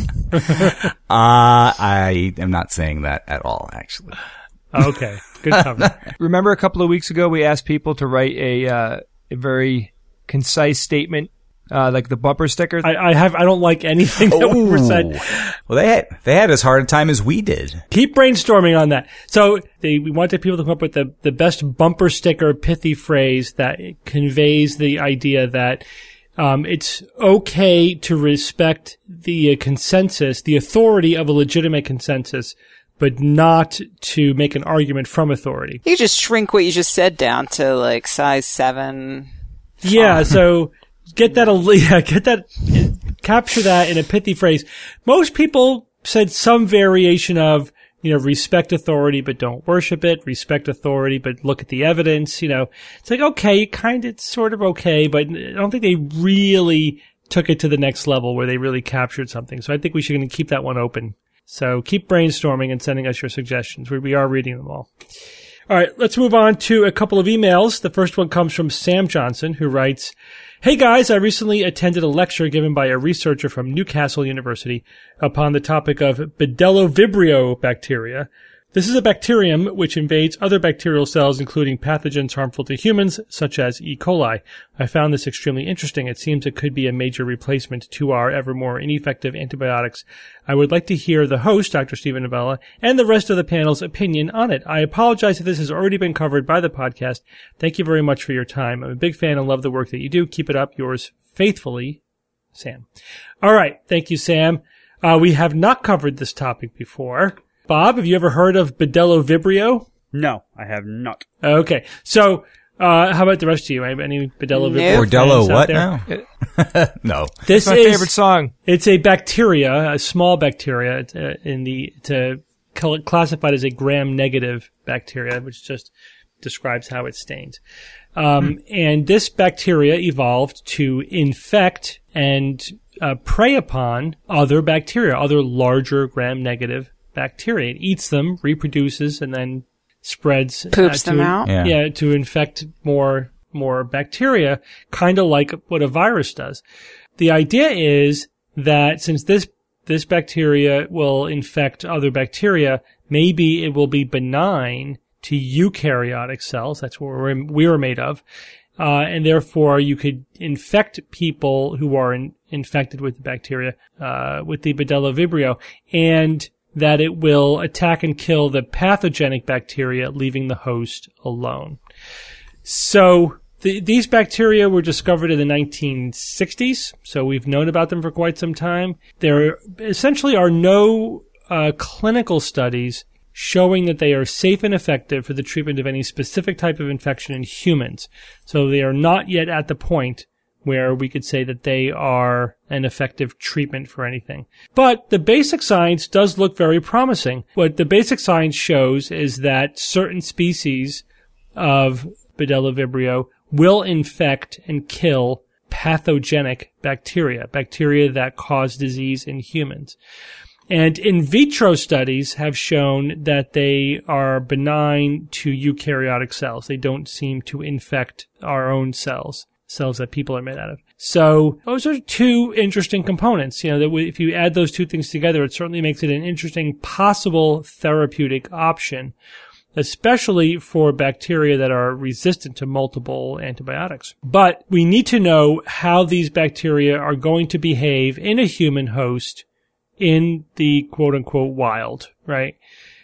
S5: I am not saying that at all, actually.
S2: Okay, good cover.
S6: Remember a couple of weeks ago we asked people to write a very concise statement Like the bumper sticker.
S2: I don't like anything that we said.
S5: Well, they had as hard a time as we did.
S2: Keep brainstorming on that. So we wanted people to come up with the best bumper sticker pithy phrase that conveys the idea that it's okay to respect the consensus, the authority of a legitimate consensus, but not to make an argument from authority.
S4: You just shrink what you just said down to like size 7.
S2: Yeah, so capture that in a pithy phrase. Most people said some variation of, respect authority, but don't worship it. Respect authority, but look at the evidence. It's like, okay, it's sort of okay, but I don't think they really took it to the next level where they really captured something. So I think we should keep that one open. So keep brainstorming and sending us your suggestions. We are reading them all. All right, let's move on to a couple of emails. The first one comes from Sam Johnson, who writes, "Hey guys, I recently attended a lecture given by a researcher from Newcastle University upon the topic of Bdellovibrio bacteria. This is a bacterium which invades other bacterial cells, including pathogens harmful to humans, such as E. coli. I found this extremely interesting. It seems it could be a major replacement to our ever more ineffective antibiotics. I would like to hear the host, Dr. Steven Novella, and the rest of the panel's opinion on it. I apologize if this has already been covered by the podcast. Thank you very much for your time. I'm a big fan and love the work that you do. Keep it up. Yours faithfully, Sam." All right. Thank you, Sam. We have not covered this topic before. Bob, have you ever heard of Bdellovibrio?
S3: No, I have not.
S2: Okay. So, how about the rest of you? Any Bdellovibrio?
S5: Bordello what now? No.
S2: This
S6: is my favorite song.
S2: It's a bacteria, a small bacteria, classified as a gram-negative bacteria, which just describes how it stains. And this bacteria evolved to infect and prey upon other bacteria, other larger gram-negative bacteria. It eats them, reproduces, and then spreads.
S4: Poops them out?
S2: Yeah, to infect more bacteria, kind of like what a virus does. The idea is that since this bacteria will infect other bacteria, maybe it will be benign to eukaryotic cells. That's what we're made of. And therefore you could infect people who are infected with the bacteria, with the Bdellovibrio, and that it will attack and kill the pathogenic bacteria, leaving the host alone. So these bacteria were discovered in the 1960s, so we've known about them for quite some time. There essentially are no clinical studies showing that they are safe and effective for the treatment of any specific type of infection in humans. So they are not yet at the point where we could say that they are an effective treatment for anything. But the basic science does look very promising. What the basic science shows is that certain species of Bdellovibrio will infect and kill pathogenic bacteria that cause disease in humans. And in vitro studies have shown that they are benign to eukaryotic cells. They don't seem to infect our own cells that people are made out of. So those are two interesting components. That if you add those two things together, it certainly makes it an interesting possible therapeutic option, especially for bacteria that are resistant to multiple antibiotics. But we need to know how these bacteria are going to behave in a human host in the quote-unquote wild, right?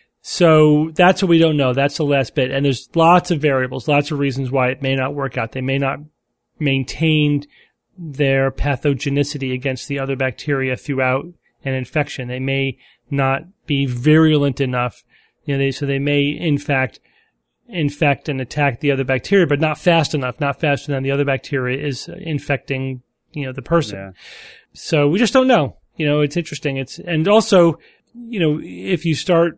S2: So that's what we don't know. That's the last bit. And there's lots of variables, lots of reasons why it may not work out. They may not maintain their pathogenicity against the other bacteria throughout an infection. They may not be virulent enough. So they may, in fact, infect and attack the other bacteria, but not fast enough, not faster than the other bacteria is infecting, the person. Yeah. So we just don't know. It's interesting. And also, if you start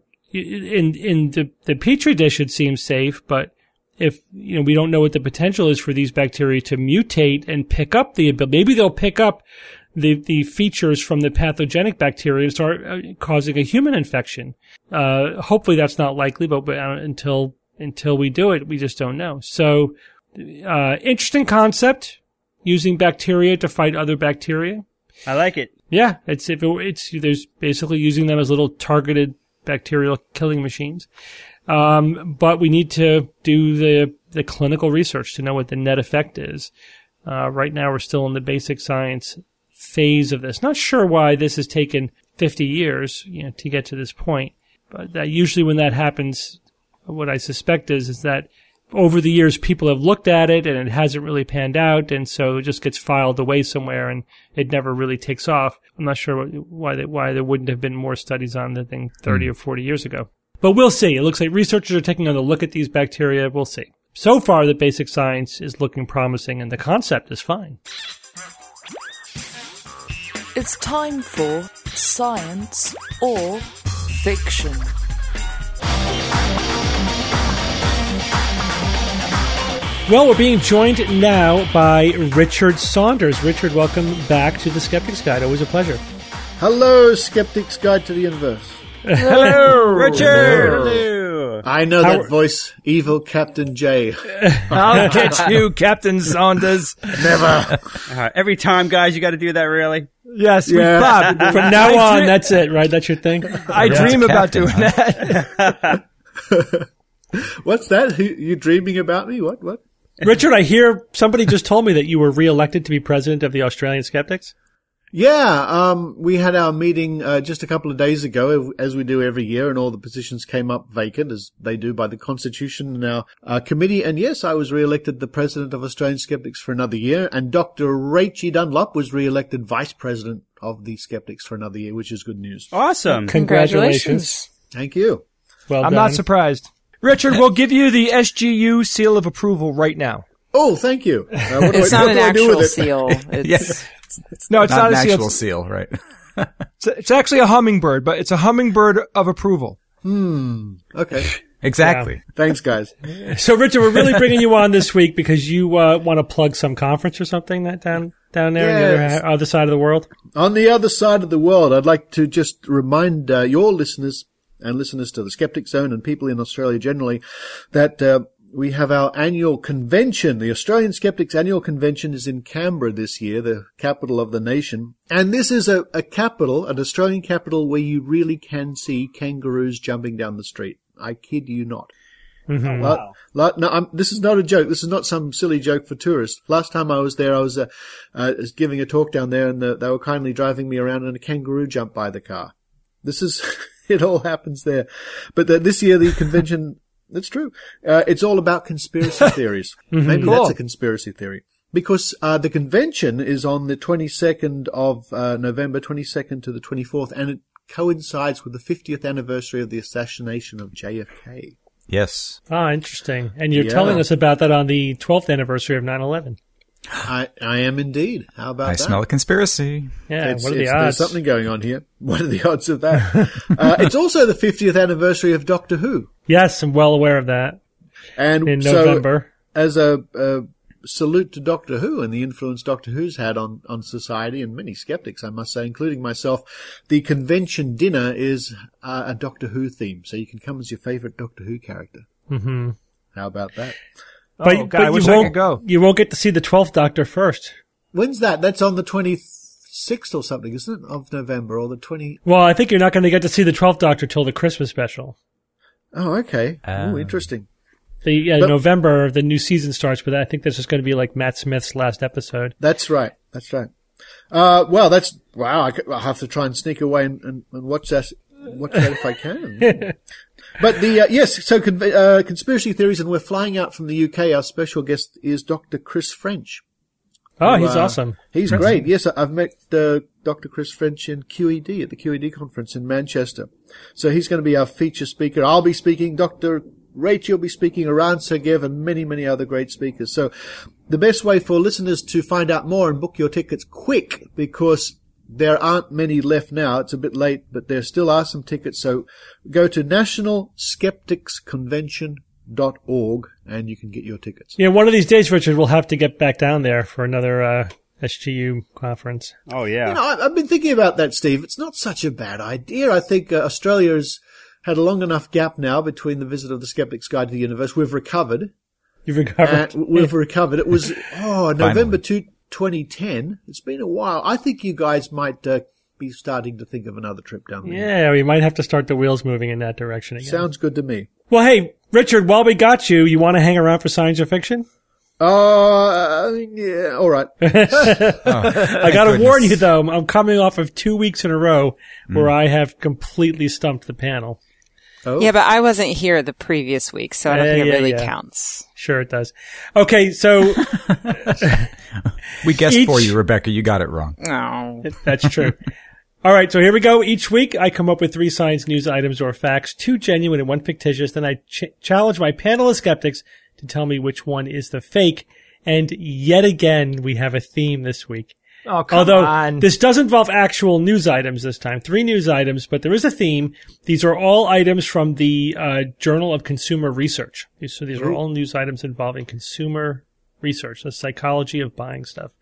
S2: in the Petri dish, it seems safe, but if, we don't know what the potential is for these bacteria to mutate and pick up maybe they'll pick up the features from the pathogenic bacteria and start causing a human infection. Hopefully that's not likely, but until we do it, we just don't know. So, interesting concept, using bacteria to fight other bacteria.
S3: I like it.
S2: Yeah, there's basically using them as little targeted bacterial killing machines. But we need to do the clinical research to know what the net effect is. Right now we're still in the basic science phase of this. Not sure why this has taken 50 years, to get to this point. But usually when that happens, what I suspect is that over the years people have looked at it and it hasn't really panned out, and so it just gets filed away somewhere and it never really takes off. I'm not sure why there wouldn't have been more studies on the thing 30 or 40 years ago. But we'll see. It looks like researchers are taking another look at these bacteria. We'll see. So far, the basic science is looking promising and the concept is fine.
S1: It's time for Science or Fiction.
S2: Well, we're being joined now by Richard Saunders. Richard, welcome back to the Skeptic's Guide. Always a pleasure.
S8: Hello, Skeptic's Guide to the Universe.
S3: Hello, Richard. Hello.
S8: I know that voice, evil Captain J.
S3: I'll get you, Captain Saunders.
S8: Never.
S3: Every time, guys, you got to do that, really?
S6: Yes,
S8: Yeah.
S6: Bob.
S2: From now on, that's it, right? That's your thing?
S6: I dream about doing that.
S8: What's that? You dreaming about me? What?
S2: Richard, I hear somebody just told me that you were re-elected to be president of the Australian Skeptics.
S8: Yeah, we had our meeting just a couple of days ago, as we do every year, and all the positions came up vacant, as they do by the Constitution in our committee. And yes, I was re-elected the president of Australian Skeptics for another year, and Dr. Rachie Dunlop was re-elected vice president of the Skeptics for another year, which is good news.
S3: Awesome.
S2: Congratulations.
S8: Thank you.
S2: Well
S6: I'm
S2: done.
S6: not surprised. Richard, we'll give you the SGU seal of approval right now.
S8: Oh, thank you.
S4: It's not an actual seal.
S5: Yes.
S6: No, it's not
S5: an
S6: a seal.
S5: actual seal, right?
S6: It's actually a hummingbird, but it's a hummingbird of approval.
S8: Okay.
S5: Exactly.
S8: Thanks, guys.
S2: So, Richard, we're really bringing you on this week because you want to plug some conference or something that down there on the other side of the world.
S8: On the other side of the world, I'd like to just remind your listeners and listeners to the Skeptic Zone and people in Australia generally that we have our annual convention. The Australian Skeptics Annual Convention is in Canberra this year, the capital of the nation. And this is an Australian capital where you really can see kangaroos jumping down the street. I kid you not.
S2: Mm-hmm.
S8: No, this is not a joke. This is not some silly joke for tourists. Last time I was there, I was giving a talk down there, and they were kindly driving me around, and a kangaroo jumped by the car. This is, it all happens there. But this year, the convention, that's true. It's all about conspiracy theories. Maybe that's a conspiracy theory. Because the convention is on the 22nd of November, 22nd to the 24th, and it coincides with the 50th anniversary of the assassination of JFK.
S5: Yes.
S2: Ah, interesting. And you're telling us about that on the 12th anniversary of 9/11.
S8: I am indeed. How about that?
S5: I smell a conspiracy.
S2: Yeah, what are the
S8: There's
S2: odds?
S8: something going on here. What are the odds of that? It's also the 50th anniversary of Doctor Who.
S2: Yes, I'm well aware of that.
S8: And
S2: In
S8: so,
S2: November.
S8: as a salute to Doctor Who and the influence Doctor Who's had on society and many skeptics, I must say, including myself, the convention dinner is a Doctor Who theme. So you can come as your favorite Doctor Who character.
S2: Mm-hmm.
S8: How about that?
S6: God, I wish I could go.
S2: You won't get to see the 12th Doctor first.
S8: When's that? That's on the 26th or something, isn't it? Of November or the 20...
S2: Well, I think you're not going to get to see the 12th Doctor till the Christmas special.
S8: Oh, okay. Oh, interesting.
S2: November, the new season starts, but I think this is going to be like Matt Smith's last episode.
S8: That's right. Wow. I'll have to try and sneak away and watch that if I can. But conspiracy theories, and we're flying out from the UK. Our special guest is Dr. Chris French.
S2: Oh, he's awesome.
S8: He's great. Yes, I've met Dr. Chris French in QED, at the QED conference in Manchester. So he's going to be our feature speaker. I'll be speaking. Dr. Rachel will be speaking, Eran Sergeyev, and many, many other great speakers. So the best way for listeners to find out more and book your tickets quick, because there aren't many left now. It's a bit late, but there still are some tickets. So go to nationalskepticsconvention.org and you can get your tickets.
S2: Yeah, one of these days, Richard, we'll have to get back down there for another SGU conference.
S3: Oh, yeah.
S8: You know, I've been thinking about that, Steve. It's not such a bad idea. I think Australia's had a long enough gap now between the visit of the Skeptic's Guide to the Universe. We've recovered.
S2: You've recovered?
S8: We've recovered. It was, November 2010. It's been a while. I think you guys might be starting to think of another trip down there.
S2: Yeah, we might have to start the wheels moving in that direction again.
S8: Sounds good to me.
S2: Well, hey, Richard, while we got you, you want to hang around for science or fiction?
S8: Yeah, all right.
S2: I got to warn you, though. I'm coming off of 2 weeks in a row where I have completely stumped the panel.
S8: Oh.
S4: Yeah, but I wasn't here the previous week, so I don't think it really counts.
S2: Sure it does. Okay, so...
S5: We guessed for you, Rebecca. You got it wrong.
S4: No.
S2: That's true. All right, so here we go. Each week, I come up with 3 science news items or facts, 2 genuine and 1 fictitious. Then I challenge my panel of skeptics to tell me which one is the fake. And yet again, we have a theme this week.
S6: Oh, come on.
S2: This does involve actual news items this time. 3 news items, but there is a theme. These are all items from the Journal of Consumer Research. So these are all news items involving consumer research, the psychology of buying stuff.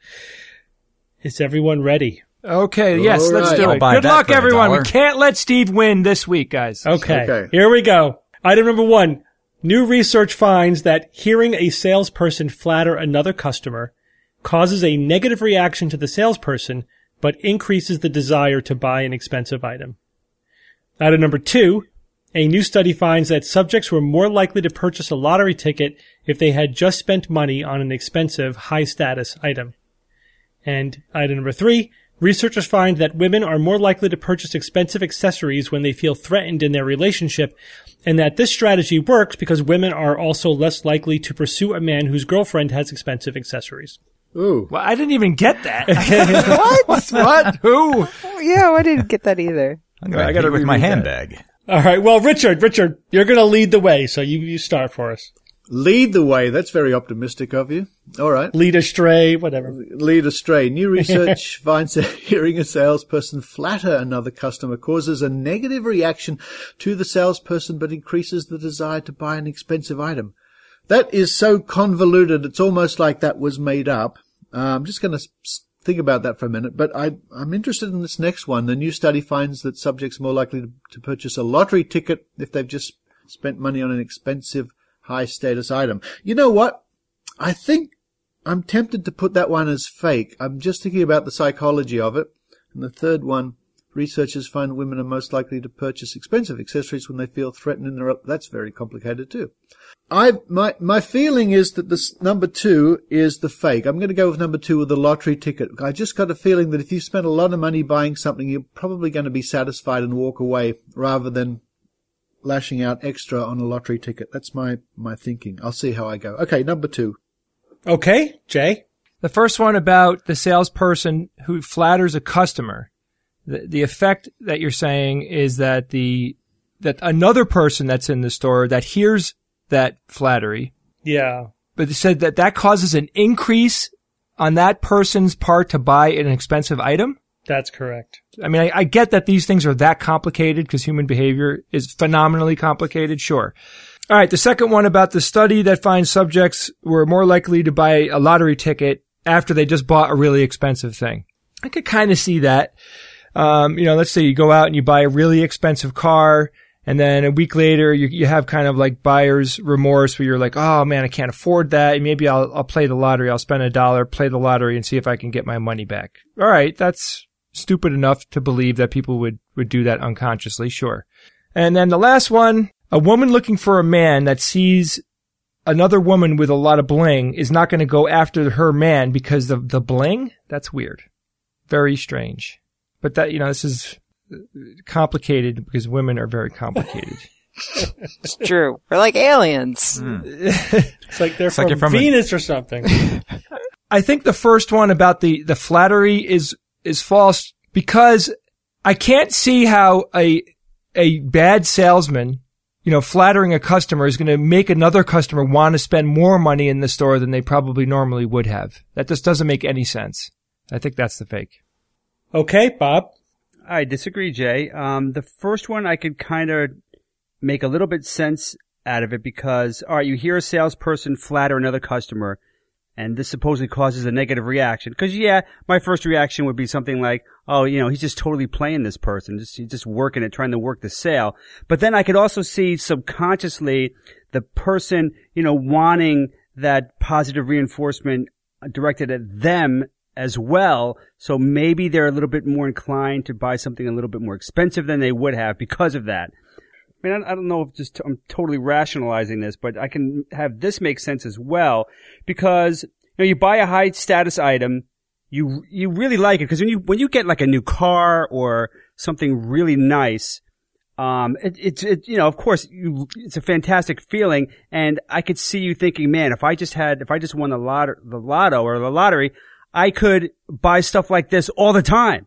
S2: Is everyone ready?
S6: Okay, yes,
S8: All
S6: let's
S8: right.
S6: do
S5: I'll
S6: it.
S5: buy
S6: Good
S5: that
S6: luck,
S5: for
S6: everyone.
S5: $1.
S6: We can't let Steve win this week, guys.
S2: Okay. Here we go. Item number 1. New research finds that hearing a salesperson flatter another customer causes a negative reaction to the salesperson, but increases the desire to buy an expensive item. Item number 2. A new study finds that subjects were more likely to purchase a lottery ticket if they had just spent money on an expensive, high-status item. And item number 3. Researchers find that women are more likely to purchase expensive accessories when they feel threatened in their relationship, and that this strategy works because women are also less likely to pursue a man whose girlfriend has expensive accessories.
S8: Ooh.
S6: Well, I didn't even get that.
S4: What?
S6: What? Who?
S4: Yeah, I didn't get that either.
S5: I'm going to
S6: gotta
S5: hit with my
S6: reread that.
S5: handbag.
S2: All right. Well, Richard, you're going to lead the way, so you start for us.
S8: Lead the way. That's very optimistic of you. All right.
S2: Lead astray, whatever.
S8: Lead astray. New research finds that hearing a salesperson flatter another customer causes a negative reaction to the salesperson, but increases the desire to buy an expensive item. That is so convoluted, it's almost like that was made up. I'm just going to think about that for a minute, but I'm interested in this next one. The new study finds that subjects are more likely to purchase a lottery ticket if they've just spent money on an expensive, high-status item. You know what? I think I'm tempted to put that one as fake. I'm just thinking about the psychology of it. And the third one, researchers find women are most likely to purchase expensive accessories when they feel threatened in their... That's very complicated too. My feeling is that this number 2 is the fake. I'm going to go with number 2 with the lottery ticket. I just got a feeling that if you spend a lot of money buying something, you're probably going to be satisfied and walk away rather than lashing out extra on a lottery ticket. That's my thinking. I'll see how I go. Okay, number 2.
S2: Okay, Jay.
S6: The first one about the salesperson who flatters a customer. The effect that you're saying is that that another person that's in the store that hears that flattery.
S2: Yeah.
S6: But it said that causes an increase on that person's part to buy an expensive item.
S2: That's correct.
S6: I mean, I get that these things are that complicated because human behavior is phenomenally complicated. Sure. All right. The second one about the study that finds subjects were more likely to buy a lottery ticket after they just bought a really expensive thing. I could kind of see that. Let's say you go out and you buy a really expensive car, and then a week later you have kind of like buyer's remorse where you're like, oh man, I can't afford that. Maybe I'll play the lottery. I'll spend $1, play the lottery and see if I can get my money back. All right. That's stupid enough to believe that people would do that unconsciously. Sure. And then the last one, a woman looking for a man that sees another woman with a lot of bling is not going to go after her man because of the bling. That's weird. Very strange. But that, this is complicated because women are very complicated.
S4: It's true. We're like aliens.
S2: It's like they're from Venus or something.
S6: I think the first one about the flattery is false because I can't see how a bad salesman, flattering a customer is going to make another customer want to spend more money in the store than they probably normally would have. That just doesn't make any sense. I think that's the fake.
S2: Okay, Bob.
S3: I disagree, Jay. The first one I could kind of make a little bit sense out of it because, all right, you hear a salesperson flatter another customer, and this supposedly causes a negative reaction. Because, yeah, my first reaction would be something like, oh, he's just totally playing this person. He's just working it, trying to work the sale. But then I could also see subconsciously the person, wanting that positive reinforcement directed at them as well. So maybe they're a little bit more inclined to buy something a little bit more expensive than they would have because of that. I mean, I don't know if I'm totally rationalizing this, but I can have this make sense as well, because you buy a high status item, you really like it, because when you get like a new car or something really nice, of course it's a fantastic feeling, and I could see you thinking, man, if I just won the lotto or the lottery, I could buy stuff like this all the time.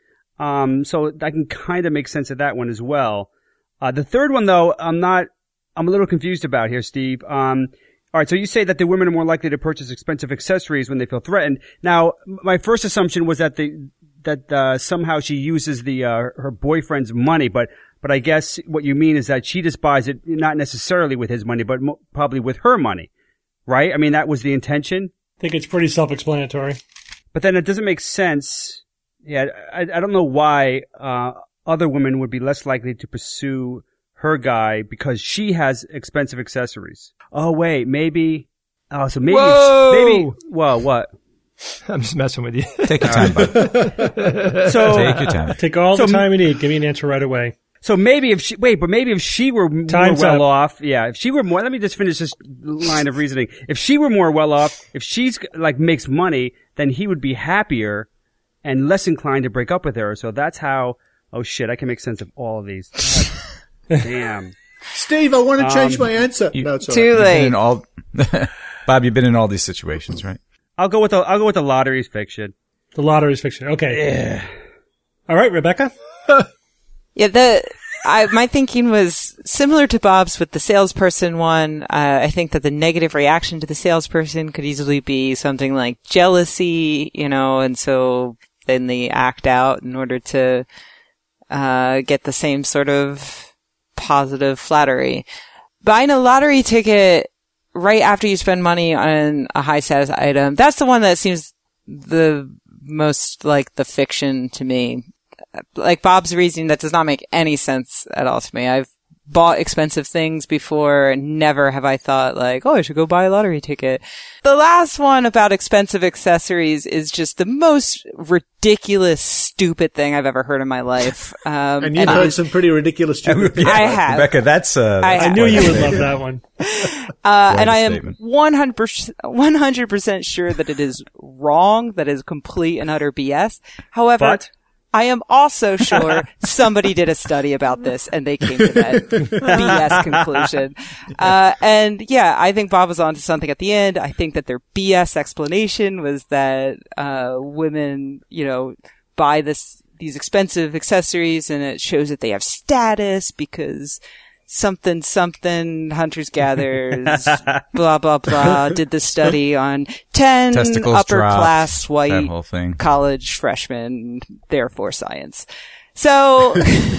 S3: So I can kind of make sense of that one as well. The third one, though, I'm a little confused about here, Steve. All right, so you say that the women are more likely to purchase expensive accessories when they feel threatened. Now, my first assumption was that somehow she uses her boyfriend's money, but I guess what you mean is that she just buys it not necessarily with his money, but probably with her money, right? I mean, that was the intention.
S2: I think it's pretty self-explanatory.
S3: But then it doesn't make sense. Yeah, I don't know why other women would be less likely to pursue her guy because she has expensive accessories. Oh, wait, maybe. Oh, so maybe.
S6: Whoa!
S3: Whoa, what?
S6: I'm just messing with you.
S5: Take your time, bud. Take your time.
S2: Take all the time you need. Give me an answer right away.
S3: So maybe if she were more well off, if she were more, let me just finish this line of reasoning. If she were more well off, if she's makes money, then he would be happier and less inclined to break up with her. So that's how, oh shit, I can make sense of all of these. God, damn.
S8: Steve, I want to change my answer. No, it's all
S4: Too late.
S5: Bob, you've been in all these situations, right?
S3: I'll go with the lottery's fiction.
S2: The lottery's fiction. Okay.
S3: Yeah.
S2: All right, Rebecca.
S4: Yeah, my thinking was similar to Bob's with the salesperson one. I think that the negative reaction to the salesperson could easily be something like jealousy, and so then they act out in order to get the same sort of positive flattery. Buying a lottery ticket right after you spend money on a high status item, that's the one that seems the most like the fiction to me. Like Bob's reasoning, that does not make any sense at all to me. I've bought expensive things before and never have I thought I should go buy a lottery ticket. The last one about expensive accessories is just the most ridiculous, stupid thing I've ever heard in my life.
S8: And you've heard some pretty ridiculous, stupid things.
S4: I have.
S5: Rebecca, that's
S2: I knew you would love that one.
S4: And I am 100% sure that it is wrong, that is complete and utter BS. However, I am also sure somebody did a study about this and they came to that BS conclusion. And yeah, I think Bob was onto something at the end. I think that their BS explanation was that, women, buy these expensive accessories and it shows that they have status because something, hunters gatherers, blah, blah, blah, did the study on 10
S5: testicles
S4: upper
S5: dropped,
S4: class white college freshmen, therefore science. So,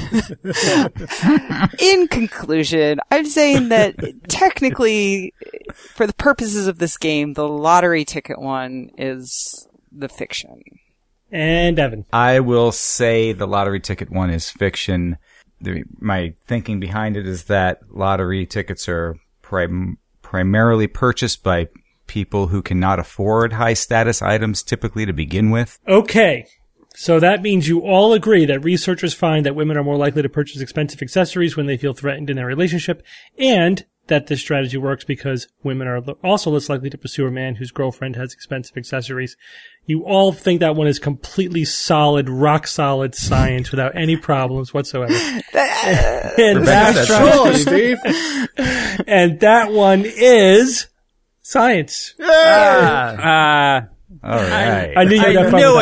S4: in conclusion, I'm saying that technically, for the purposes of this game, the lottery ticket one is the fiction.
S2: And Evan.
S5: I will say the lottery ticket one is fiction. My thinking behind it is that lottery tickets are primarily purchased by people who cannot afford high status items typically to begin with.
S2: Okay. So that means you all agree that researchers find that women are more likely to purchase expensive accessories when they feel threatened in their relationship, and that this strategy works because women are also less likely to pursue a man whose girlfriend has expensive accessories. You all think that one is completely solid, rock solid science without any problems whatsoever. And that's
S8: true, Steve.
S2: And that one is science.
S5: All right.
S2: I knew you would have fun with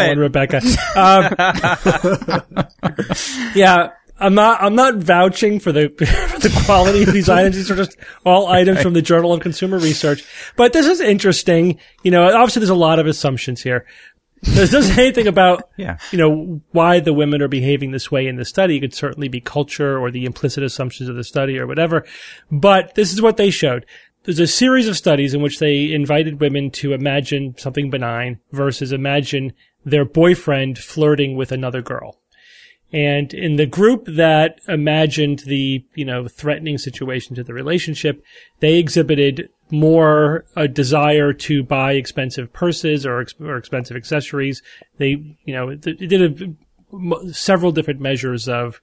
S2: that one, Rebecca. Yeah. I'm not vouching for the quality of these items. These are just all items from the Journal of Consumer Research. But this is interesting. Obviously there's a lot of assumptions here. This doesn't say anything about, why the women are behaving this way in the study. It could certainly be culture or the implicit assumptions of the study or whatever. But this is what they showed. There's a series of studies in which they invited women to imagine something benign versus imagine their boyfriend flirting with another girl. And in the group that imagined the, threatening situation to the relationship, they exhibited more a desire to buy expensive purses or expensive accessories. They, did several different measures of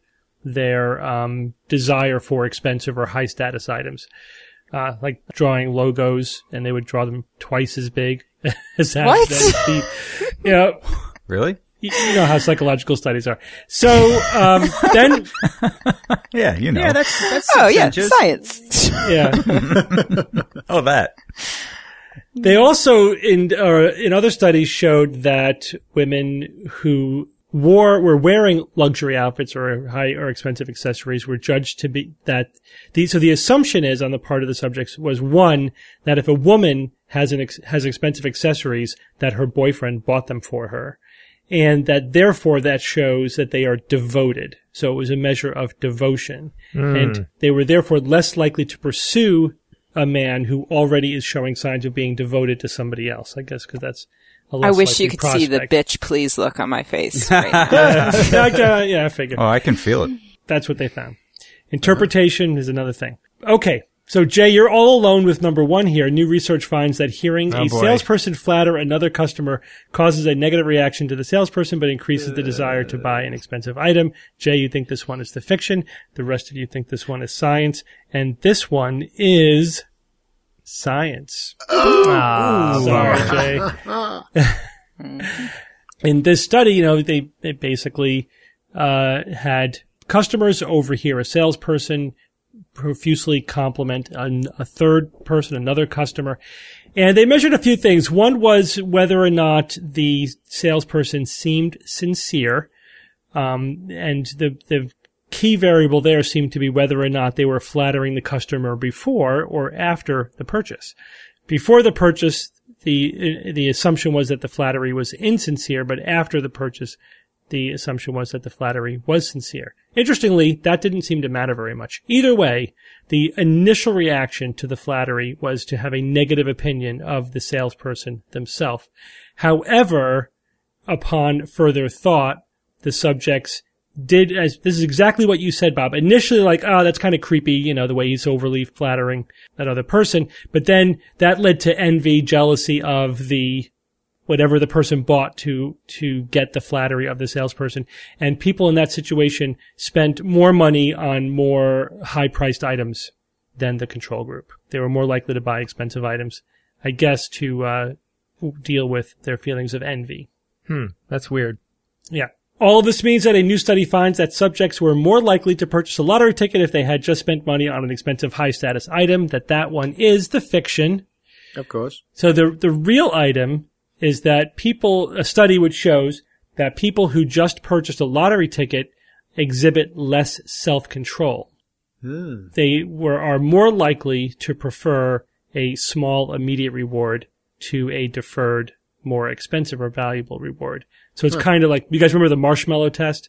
S2: their desire for expensive or high status items. Like drawing logos, and they would draw them twice as big as that.
S4: What?
S5: Really?
S2: You know how psychological studies are. So, then.
S5: Yeah, you know.
S3: Yeah, that's
S4: science.
S2: Yeah.
S5: Oh, that.
S2: They also, in other studies, showed that women who were wearing luxury outfits or high or expensive accessories were judged to be so the assumption is on the part of the subjects was one, that if a woman has expensive accessories, that her boyfriend bought them for her. And that therefore that shows that they are devoted. So it was a measure of devotion. And they were therefore less likely to pursue a man who already is showing signs of being devoted to somebody else, I guess, because that's a less
S4: I wish
S2: likely
S4: you could
S2: prospect.
S4: see the bitch please look on my face right now.
S2: Yeah, I figured.
S5: Oh, I can feel it.
S2: That's what they found. Interpretation is another thing. Okay. So, Jay, you're all alone with number one here. New research finds that hearing a salesperson flatter another customer causes a negative reaction to the salesperson, but increases the desire to buy an expensive item. Jay, you think this one is the fiction. The rest of you think this one is science. And this one is science. Sorry, Jay. In this study, they basically had customers overhear a salesperson profusely compliment a third person, another customer. And they measured a few things. One was whether or not the salesperson seemed sincere. And the key variable there seemed to be whether or not they were flattering the customer before or after the purchase. Before the purchase, the assumption was that the flattery was insincere, but after the purchase, the assumption was that the flattery was sincere. Interestingly, that didn't seem to matter very much. Either way, the initial reaction to the flattery was to have a negative opinion of the salesperson themselves. However, upon further thought, the subjects did, as this is exactly what you said, Bob. Initially, like, that's kind of creepy, the way he's overly flattering that other person. But then that led to envy, jealousy of whatever the person bought to get the flattery of the salesperson. And people in that situation spent more money on more high-priced items than the control group. They were more likely to buy expensive items, I guess, to deal with their feelings of envy.
S6: That's weird.
S2: Yeah. All of this means that a new study finds that subjects were more likely to purchase a lottery ticket if they had just spent money on an expensive high-status item. That one is the fiction.
S8: Of course.
S2: So the real item is that a study which shows that people who just purchased a lottery ticket exhibit less self-control. They are more likely to prefer a small immediate reward to a deferred, more expensive or valuable reward. So it's kind of like, you guys remember the marshmallow test?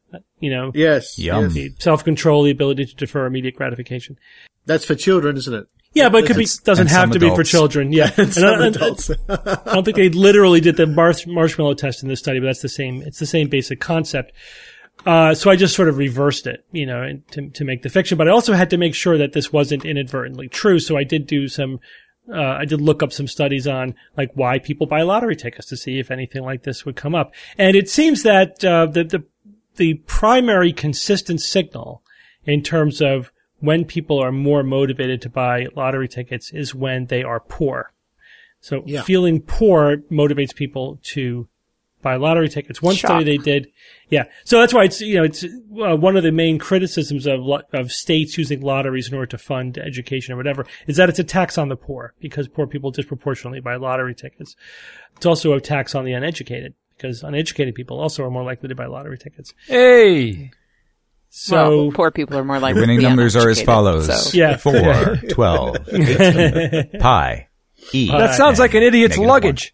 S8: Yes.
S5: Yum.
S2: The self-control, the ability to defer immediate gratification.
S8: That's for children, isn't it?
S2: Yeah, but it doesn't have to be for children. Yeah.
S8: Some adults.
S2: I don't think they literally did the marshmallow test in this study, but it's the same basic concept. So I just sort of reversed it, to make the fiction, but I also had to make sure that this wasn't inadvertently true. So I did do I did look up some studies on like why people buy lottery tickets to see if anything like this would come up. And it seems that, the primary consistent signal in terms of when people are more motivated to buy lottery tickets is when they are poor. So feeling poor motivates people to buy lottery tickets. One study they did, so that's why it's one of the main criticisms of states using lotteries in order to fund education or whatever is that it's a tax on the poor because poor people disproportionately buy lottery tickets. It's also a tax on the uneducated because uneducated people also are more likely to buy lottery tickets.
S6: Hey!
S2: So
S4: poor people are more likely.
S5: Winning numbers are as follows:
S2: so.
S5: 4, 12, 18, pi, e.
S6: That sounds like an idiot's luggage.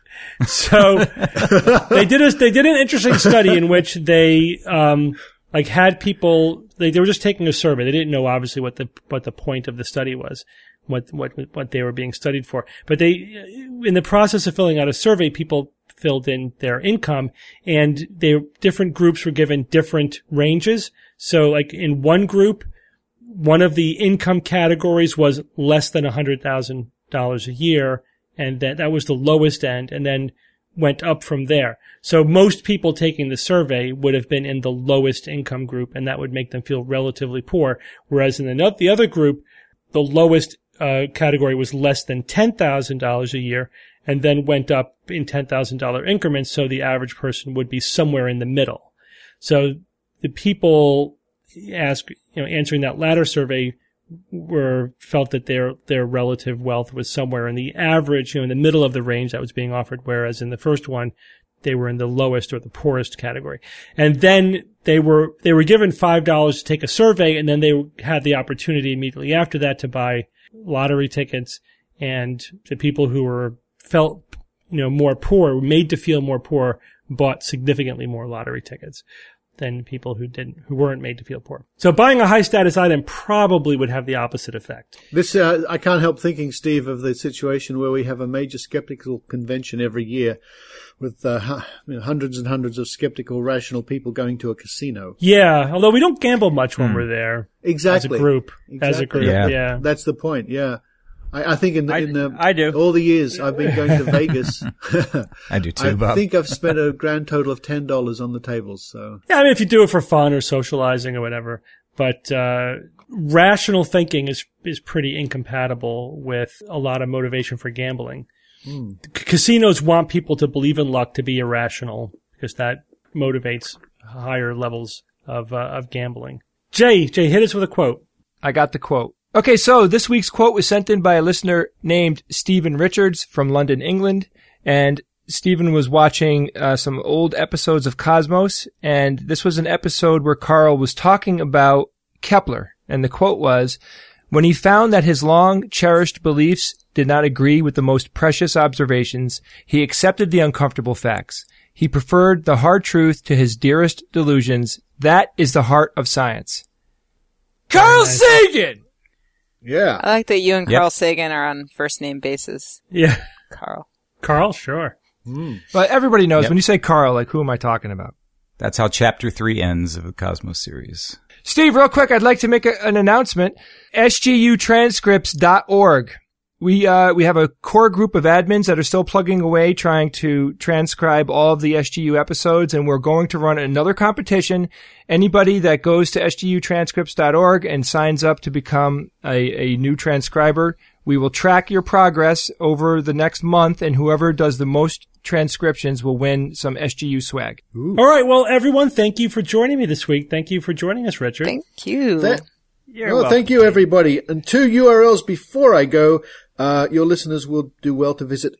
S2: So they did an interesting study in which they had people. They were just taking a survey. They didn't know obviously what the point of the study was, what they were being studied for. But in the process of filling out a survey, people filled in their income, and different groups were given different ranges. So like in one group, one of the income categories was less than $100,000 a year, and that was the lowest end. And then went up from there. So most people taking the survey would have been in the lowest income group, and that would make them feel relatively poor. Whereas in the other group, the lowest category was less than $10,000 a year, and then went up in $10,000 increments, so the average person would be somewhere in the middle. So the people answering that latter survey felt that their relative wealth was somewhere in the average, in the middle of the range that was being offered, whereas in the first one, they were in the lowest or the poorest category. And then they were given $5 to take a survey, and then they had the opportunity immediately after that to buy lottery tickets. And the people who felt more poor, made to feel more poor, bought significantly more lottery tickets than people who weren't made to feel poor. So buying a high status item probably would have the opposite effect.
S8: This, I can't help thinking, Steve, of the situation where we have a major skeptical convention every year with hundreds and hundreds of skeptical, rational people going to a casino.
S2: Yeah, although we don't gamble much when we're there.
S8: Exactly.
S2: As a group. Yeah.
S8: That's the point. Yeah. I think
S3: I do.
S8: all the years I've been going to Vegas.
S5: I do too, Bob.
S8: I think I've spent a grand total of $10 on the tables. So
S2: yeah, I mean, if you do it for fun or socializing or whatever, but rational thinking is pretty incompatible with a lot of motivation for gambling. Casinos want people to believe in luck to be irrational because that motivates higher levels of gambling. Jay, hit us with a quote.
S6: I got the quote. Okay, so this week's quote was sent in by a listener named Stephen Richards from London, England. And Stephen was watching some old episodes of Cosmos. And this was an episode where Carl was talking about Kepler. And the quote was, "When he found that his long-cherished beliefs did not agree with the most precious observations, he accepted the uncomfortable facts. He preferred the hard truth to his dearest delusions. That is the heart of science." Carl Sagan!
S8: yeah.
S4: I like that you and Carl Sagan are on first name basis.
S2: Yeah.
S4: Carl,
S2: sure.
S6: But everybody knows when you say Carl, like, who am I talking about?
S5: That's how Chapter 3 ends of the Cosmos series.
S6: Steve, real quick, I'd like to make an announcement. SGUtranscripts.org. We have a core group of admins that are still plugging away trying to transcribe all of the SGU episodes, and we're going to run another competition. Anybody that goes to SGUtranscripts.org and signs up to become a new transcriber, we will track your progress over the next month, and whoever does the most transcriptions will win some SGU swag.
S2: Ooh. All right, well, everyone, thank you for joining me this week. Thank you for joining us, Richard.
S4: Thank you.
S8: Thank you, everybody. And 2 URLs before I go. Your listeners will do well to visit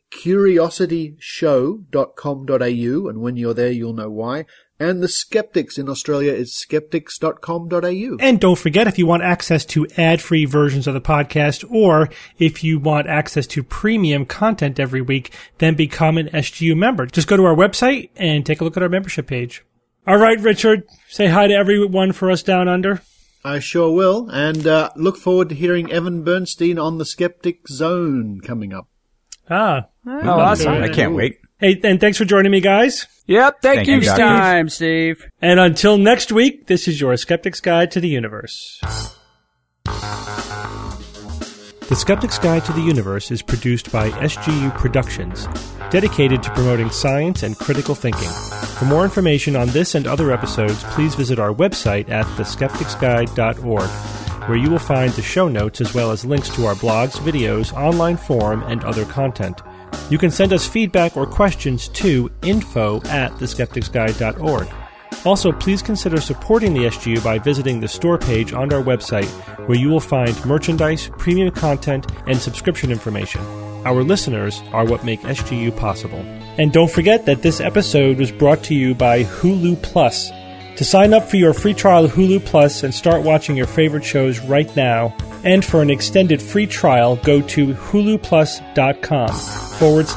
S8: curiosityshow.com.au, and when you're there, you'll know why. And the Skeptics in Australia is skeptics.com.au.
S2: And don't forget, if you want access to ad-free versions of the podcast, or if you want access to premium content every week, then become an SGU member. Just go to our website and take a look at our membership page. All right, Richard, say hi to everyone for us down under.
S8: I sure will, and look forward to hearing Evan Bernstein on the Skeptic Zone coming up.
S6: Awesome.
S5: I can't wait.
S2: Hey, and thanks for joining me, guys.
S6: Yep, thank you, Steve.
S3: Time, Steve.
S2: And until next week, this is your Skeptic's Guide to the Universe. The Skeptic's Guide to the Universe is produced by SGU Productions, dedicated to promoting science and critical thinking. For more information on this and other episodes, please visit our website at theskepticsguide.org, where you will find the show notes as well as links to our blogs, videos, online forum, and other content. You can send us feedback or questions to info@theskepticsguide.org. Also, please consider supporting the SGU by visiting the store page on our website, where you will find merchandise, premium content, and subscription information. Our listeners are what make SGU possible. And don't forget that this episode was brought to you by Hulu Plus. To sign up for your free trial of Hulu Plus and start watching your favorite shows right now, and for an extended free trial, go to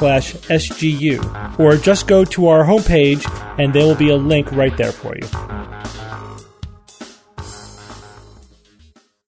S2: huluplus.com/SGU, or just go to our homepage and there will be a link right there for you.